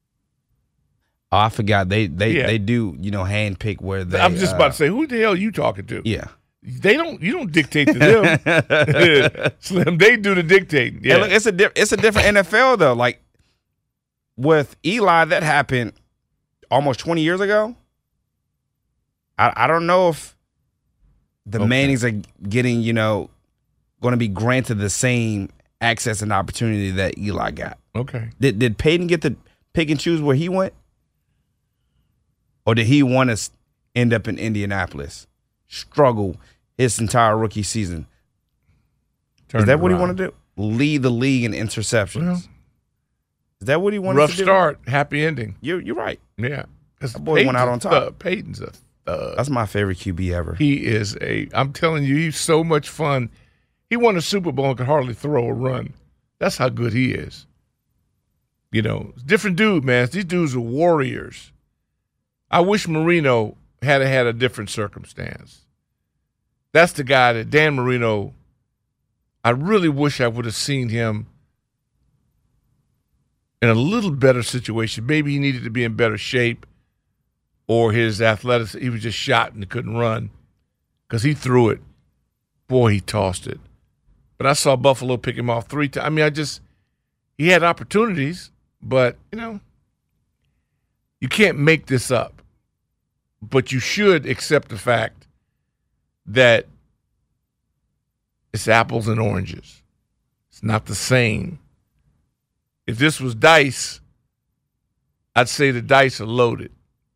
Oh, I forgot they they Yeah. they do you know handpick where they. I'm just uh, about to say, who the hell are you talking to? Yeah. They don't. You don't dictate to them, Slim. They do the dictating. Yeah. And look, it's a di- it's a different N F L though. Like with Eli, that happened almost twenty years ago. I I don't know if the Okay. Mannings are getting you know going to be granted the same access and opportunity that Eli got. Okay. Did did Peyton get to pick and choose where he went, or did he want to end up in Indianapolis, struggle his entire rookie season? Turn Is that it what he around. wanted to do? Lead the league in interceptions. Well, Is that what he wanted rough to do? start, happy ending. You're, you're right. Yeah. That boy went out on top. Thug. Peyton's a thug. That's my favorite Q B ever. He is a. I'm telling you, he's so much fun. He won a Super Bowl and could hardly throw or run. That's how good he is. You know, different dude, man. These dudes are warriors. I wish Marino had had a different circumstance. That's the guy that Dan Marino. I really wish I would have seen him in a little better situation. Maybe he needed to be in better shape, or his athletics. He was just shot and couldn't run because he threw it. Boy, he tossed it. But I saw Buffalo pick him off three times. I mean, I just he had opportunities, but you know, you can't make this up. But you should accept the fact that it's apples and oranges. It's not the same. If this was dice, I'd say the dice are loaded.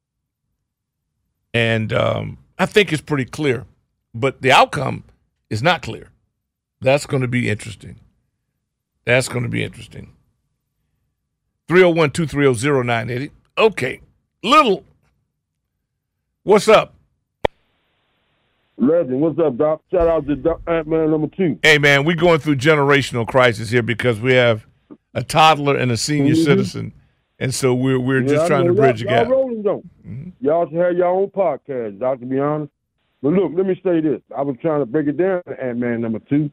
And um, I think it's pretty clear. But the outcome is not clear. That's going to be interesting. That's going to be interesting. three oh one, two three oh, oh nine eight oh. Okay. Little. What's up? Legend, what's up, Doc? Shout out to Doc Ant-Man number two. Hey, man, we're going through generational crisis here because we have a toddler and a senior Mhm. citizen. And so we're we're Yeah, just I trying know to bridge a y'all, gap. Y'all rolling, though. Mhm. Y'all should have your own podcast, Doc, to be honest. But look, let me say this. I was trying to break it down to Ant-Man number two.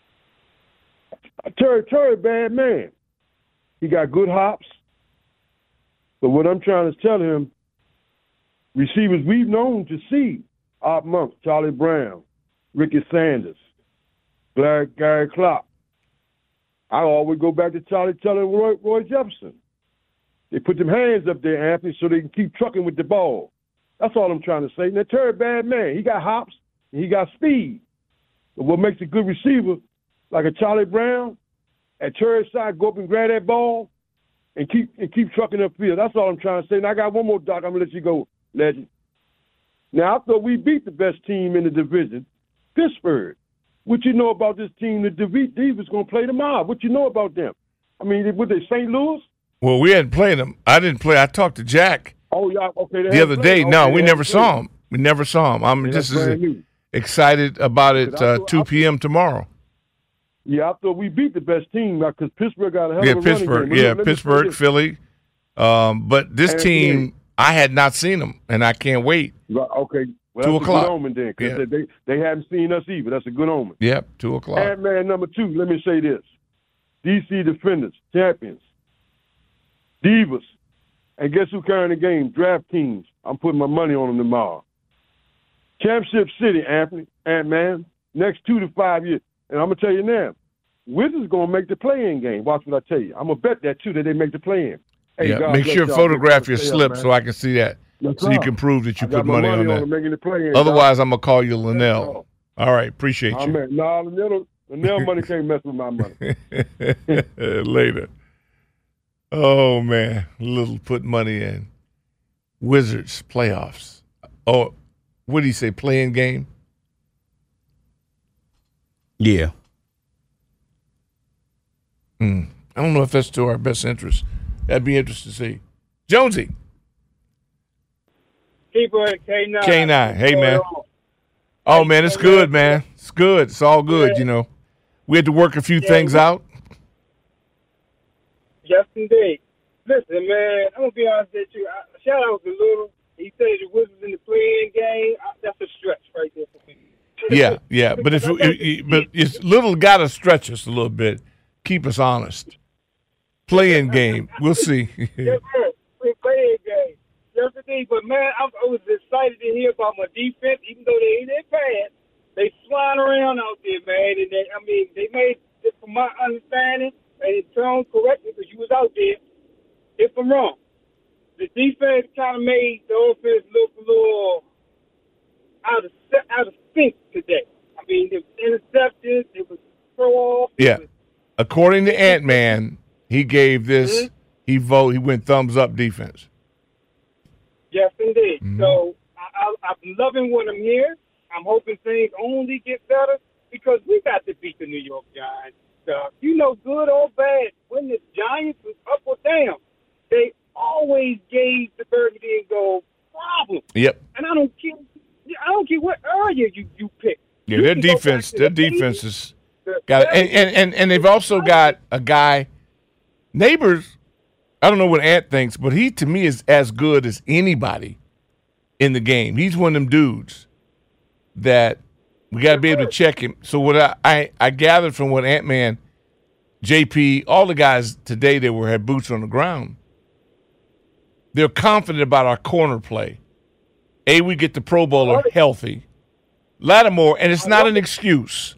Terry, Terry, bad man. He got good hops. But what I'm trying to tell him, receivers we've known to see, Art Monk, Charlie Brown, Ricky Sanders, Gary, Gary Clark. I always go back to Charlie Teller and Roy, Roy Jefferson. They put them hands up there, Anthony, so they can keep trucking with the ball. That's all I'm trying to say. Now, Terry, bad man. He got hops and he got speed. But what makes a good receiver, like a Charlie Brown, at Terry's side, go up and grab that ball and keep and keep trucking upfield. That's all I'm trying to say. And I got one more, Doc. I'm going to let you go, Legend. Now, I thought we beat the best team in the division, Pittsburgh. What you know about this team? The Divas going to play tomorrow. What you know about them? I mean, were they Saint Louis? Well, we hadn't played them. I didn't play. I talked to Jack Oh, yeah. Okay. they the had other played. day. No, Okay, we they never had saw played. him. We never saw him. I'm Yeah, just that's as brand new. excited about it. But I Uh, thought- two p.m. tomorrow. Yeah, I thought we beat the best team because Pittsburgh got a hell Yeah, of a Pittsburgh. running game. But Yeah, look, let me say Pittsburgh, this. Philly. Um, but this And- team I had not seen them, and I can't wait. Right, okay. Well, two that's o'clock. a good omen then, because yeah. they, they hadn't seen us either. That's a good omen. Yep, two o'clock. Ant-Man number two, let me say this. D C Defenders, champions, divas, and guess who carrying the game? DraftKings. I'm putting my money on them tomorrow. Championship City, Anthony, Ant-Man, next two to five years. And I'm going to tell you now, Wizards going to make the play-in game. Watch what I tell you. I'm going to bet that, too, that they make the play-in. Hey, yeah, God make bless sure y'all. photograph your Stay slip up, so I can see that. Yes, so you sir. can prove that you I put got my money, money on on that. them making the play-in, Otherwise, dog. I'm going to call you Linnell. Yes, all right, appreciate you. Amen. No, Linnell, Linnell money can't mess with my money. Later. Oh, man. Little put money in. Wizards playoffs. Oh, what do you say, play-in game? Yeah. Mm. I don't know if that's to our best interest. That'd be interesting to see. Jonesy. Keeper at K nine. K nine. Hey, man. Oh, man, it's good, man. It's good. It's all good, yeah. you know. We had to work a few yeah, things yeah. out. Yes, indeed. Listen, man, I'm going to be honest with you. I, shout out to Little. He said the Wizards in the play-in game. I, that's a stretch right there for me. Yeah, yeah. But if it, but it's Little got to stretch us a little bit. Keep us honest. Play-in game. We'll see. Yes, sir. Play-in game. Yes, indeed. But, man, I, I was excited to hear about my defense, even though they ain't that bad. They flying around out there, man. And they, I mean, they made, from my understanding, and it turned correctly because you was out there, if I'm wrong, the defense kind of made the offense look a little out of out of sync today. I mean, it was interceptions, it was throw off. Yeah. Was, According to Ant-Man, he gave this, mm-hmm. he vote, he went thumbs up defense. Yes, indeed. Mm-hmm. So I, I, I'm loving what I'm hearing. I'm hoping things only get better because we got to beat the New York Giants. Uh, you know, good or bad, when the Giants was up or down, they always gave the Burgundy and Gold problems. Yep. And I don't care. I don't care what area you you pick. Yeah, you their defense, their the defense is the got, and, and and and they've also got a guy, Neighbors. I don't know what Ant thinks, but he to me is as good as anybody in the game. He's one of them dudes that we got to be able to check him. So what I, I, I gathered from what Ant-Man, J P, all the guys today that were had boots on the ground, they're confident about our corner play. A, we get the Pro Bowler healthy. Lattimore, and it's not an excuse,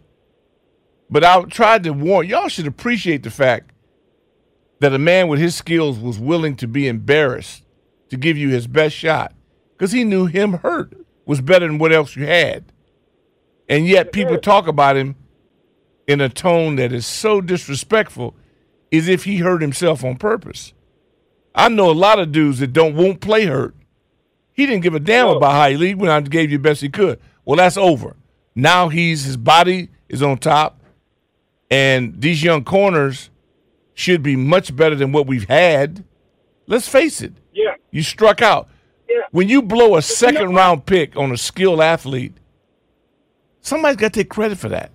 but I tried to warn, y'all should appreciate the fact that a man with his skills was willing to be embarrassed to give you his best shot because he knew him hurt was better than what else you had. And yet people talk about him in a tone that is so disrespectful as if he hurt himself on purpose. I know a lot of dudes that don't won't play hurt. He didn't give a damn no. about how he lead, went out and gave you the best he could. Well, that's over. Now he's his body is on top, and these young corners should be much better than what we've had. Let's face it. Yeah. You struck out. Yeah. When you blow a second round pick on a skilled athlete, somebody's got to take credit for that.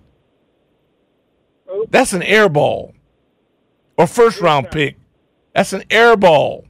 That's an air ball. Or first round pick. That's an air ball.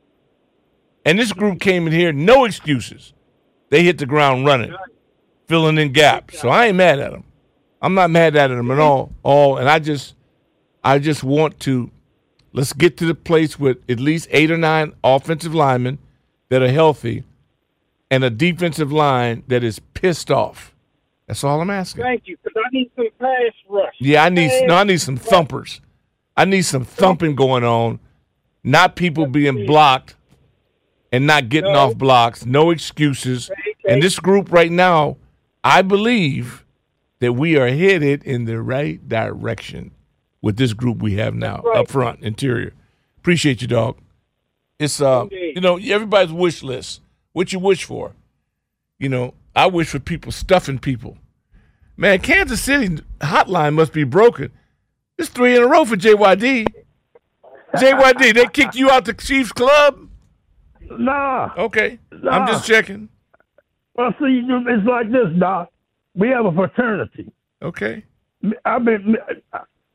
And this group came in here, no excuses. They hit the ground running, filling in gaps. So I ain't mad at them. I'm not mad at them at all. All and I just I just want to let's get to the place with at least eight or nine offensive linemen that are healthy and a defensive line that is pissed off. That's all I'm asking. Thank you, because I need some pass rush. Yeah, I need pass no, I need some thumpers. I need some thumping going on, not people being blocked and not getting no. off blocks. No excuses. Okay, okay. And this group right now, I believe that we are headed in the right direction with this group we have now right. up front, interior. Appreciate you, dog. It's uh, Indeed. you know, everybody's wish list. What you wish for? You know, I wish for people stuffing people. Man, Kansas City hotline must be broken. It's three in a row for J Y D. J Y D, they kicked you out the Chiefs club? Nah. Okay. Nah. I'm just checking. Well, see, it's like this, Doc. We have a fraternity. Okay. I've been,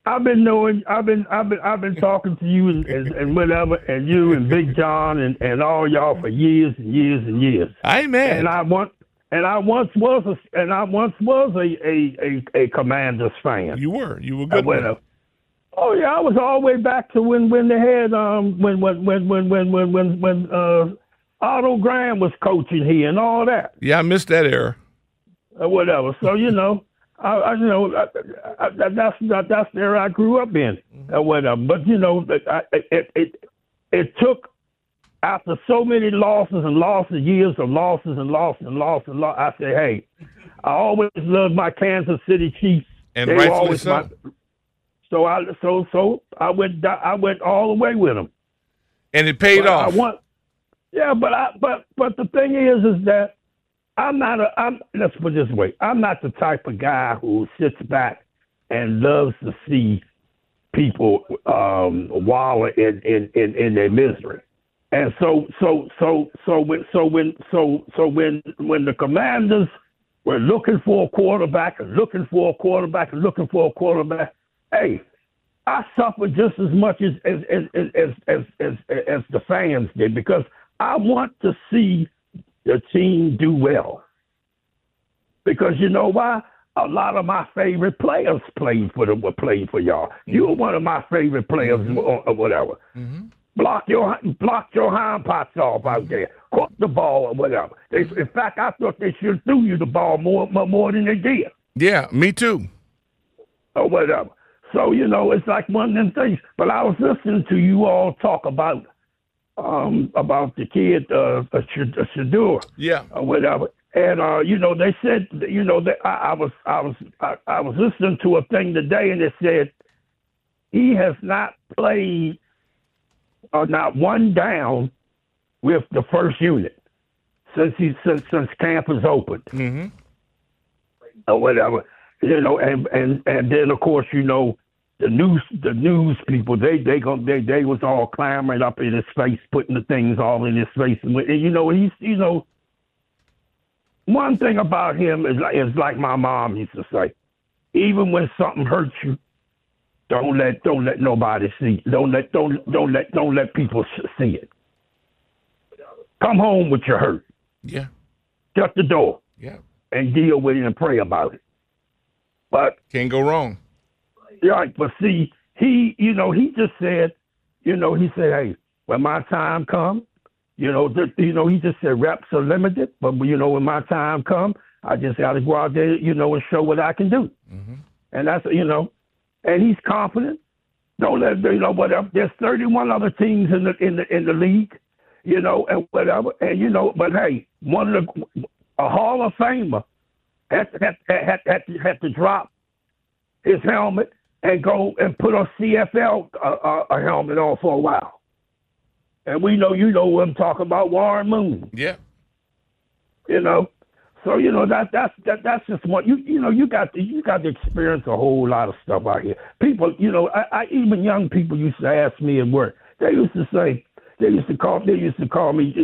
I've been knowing, I've been, I've been, I've been talking to you and, and, and whatever, and you and Big John and, and all y'all for years and years and years. I ain't mad. And I want, and I once was a, and I once was a a, a, a Commanders fan. You were, you were good. Uh, oh yeah, I was all the way back to when, when they had um when when when when when when when, when uh, Otto Graham was coaching here and all that. Yeah, I missed that era. Uh, whatever. So you know. I, I, you know, I, I, that's that, that's the era I grew up in, or whatever. But you know, I, it, it it took after so many losses and losses, years of losses and losses and losses. And losses, I said, hey, I always loved my Kansas City Chiefs, and they rightfully always so. My, so I so so I went I went all the way with them, and it paid but off. I want, yeah, but I but but the thing is, is that. I'm not a, I'm, let's put it this way. I'm not the type of guy who sits back and loves to see people um, wallow in, in, in, in their misery. And so, so, so, so when, so when, so, so when, when the Commanders were looking for a quarterback and looking for a quarterback and looking for a quarterback, hey, I suffered just as much as, as, as, as, as, as, as the fans did, because I want to see the team do well. Because you know why? A lot of my favorite players played for them, were played for y'all. You were one of my favorite players, mm-hmm. or, or whatever. Mm-hmm. Block your block your hind parts off out there. Caught the ball or whatever. They, in fact, I thought they should have threw you the ball more, more more than they did. Yeah, me too. Or whatever. So you know, it's like one of them things. But I was listening to you all talk about. Um, about the kid, uh, Shedeur, yeah, or whatever, and uh, you know they said, you know, that I, I was, I was, I, I was listening to a thing today, and it said he has not played, uh, not one down with the first unit since he since since camp is opened, mm-hmm. or whatever, you know, and and and then of course you know. The news, the news people, they they go, they they was all clamoring up in his face, putting the things all in his face, and, and you know he's you know. One thing about him is like, is like my mom used to say, even when something hurts you, don't let don't let nobody see, don't let don't don't let don't let people see it. Come home with your hurt. Yeah. Shut the door. Yeah. And deal with it and pray about it. But can't go wrong. Right, but see, he, you know, he just said, you know, he said, hey, when my time comes, you know, th- you know, he just said reps are limited, but you know, when my time comes, I just got to go out there, you know, and show what I can do, mm-hmm. and that's, you know, and he's confident. Don't let you know whatever. There's thirty-one other teams in the in the in the league, you know, and whatever, and you know, but hey, one of the a Hall of Famer had had had had, had to drop his helmet and go and put a C F L uh, uh, a helmet on for a while. And we know, you know what I'm talking about, Warren Moon. Yeah. You know, so, you know, that that's that, that's just what, you you know, you got to, you got to experience a whole lot of stuff out here. People, you know, I, I even young people used to ask me at work, they used to say, They used to call. They used to call me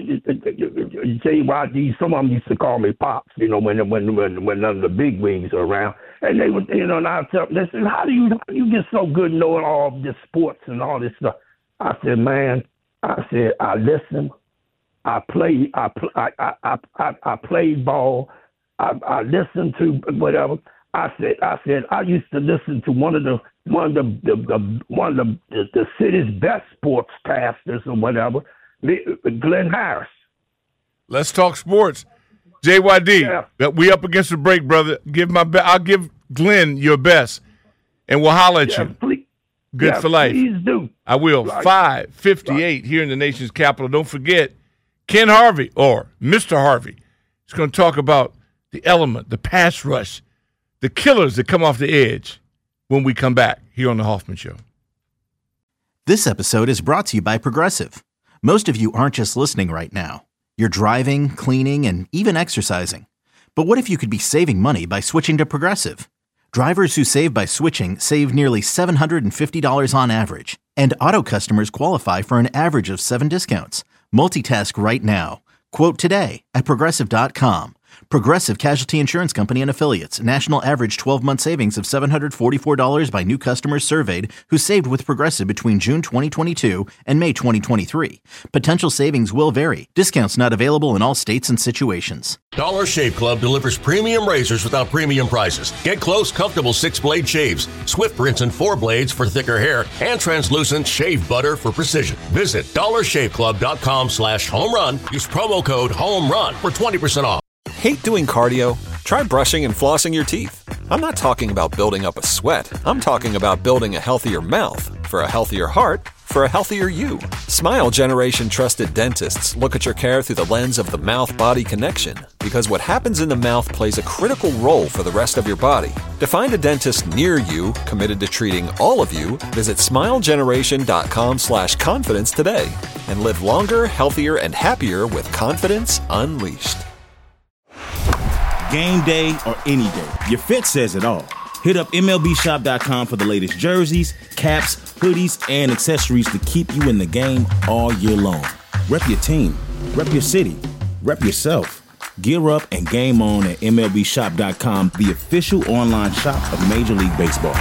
J Y D. Some of them used to call me Pops. You know, when when when when none of the big wigs are around, and they would, you know, and I tell them, they said, "How do you how do you get so good knowing all this sports and all this stuff?" I said, "Man," I said, "I listen, I play, I I I I, I played ball, I, I listened to whatever." I said, I said, I used to listen to one of the one of the, the, the one of the, the, the city's best sportscasters or whatever, Glenn Harris. Let's talk sports, J Y D. Yeah. We up against the break, brother. Give my be- I'll give Glenn your best, and we'll holler at Yeah, you. please. Good Yeah, for life. Please do. I will. Right. five fifty-eight here in the nation's capital. Don't forget, Ken Harvey, or Mister Harvey, is going to talk about the element, the pass rush, the killers that come off the edge when we come back here on The Hoffman Show. This episode is brought to you by Progressive. Most of you aren't just listening right now. You're driving, cleaning, and even exercising. But what if you could be saving money by switching to Progressive? Drivers who save by switching save nearly seven hundred fifty dollars on average. And auto customers qualify for an average of seven discounts. Multitask right now. Quote today at Progressive dot com. Progressive Casualty Insurance Company and Affiliates. National average twelve-month savings of seven hundred forty-four dollars by new customers surveyed who saved with Progressive between June twenty twenty-two and May twenty twenty-three. Potential savings will vary. Discounts not available in all states and situations. Dollar Shave Club delivers premium razors without premium prices. Get close, comfortable six-blade shaves, Swift rinse and four blades for thicker hair, and translucent shave butter for precision. Visit dollar shave club dot com slash home run. Use promo code HOMERUN for twenty percent off. Hate doing cardio? Try brushing and flossing your teeth. I'm not talking about building up a sweat. I'm talking about building a healthier mouth for a healthier heart for a healthier you. Smile Generation trusted dentists look at your care through the lens of the mouth-body connection, because what happens in the mouth plays a critical role for the rest of your body. To find a dentist near you committed to treating all of you, visit smile generation dot com slash confidence today and live longer, healthier, and happier with confidence unleashed. Game day or any day, your fit says it all. Hit up M L B shop dot com for the latest jerseys, caps, hoodies, and accessories to keep you in the game all year long. Rep your team, rep your city, rep yourself. Gear up and game on at M L B shop dot com, the official online shop of Major League Baseball.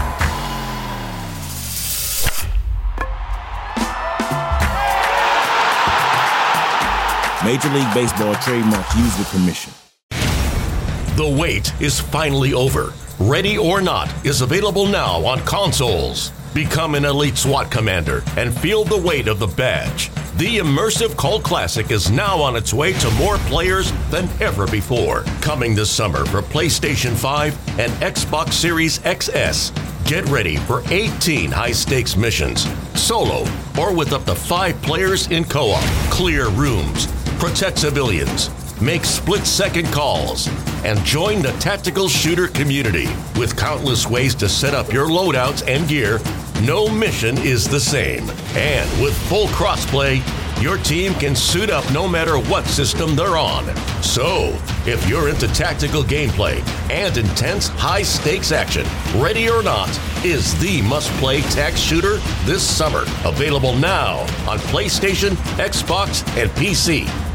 Major League Baseball trademarks used with permission. The wait is finally over. Ready or Not is available now on consoles. Become an elite SWAT commander and feel the weight of the badge. The immersive cult classic is now on its way to more players than ever before. Coming this summer for PlayStation five and Xbox Series X S. Get ready for eighteen high-stakes missions, solo or with up to five players in co-op. Clear rooms, protect civilians, make split-second calls, and join the tactical shooter community. With countless ways to set up your loadouts and gear, no mission is the same. And with full crossplay, your team can suit up no matter what system they're on. So, if you're into tactical gameplay and intense high-stakes action, Ready or Not is the must-play tac shooter this summer. Available now on PlayStation, Xbox, and P C.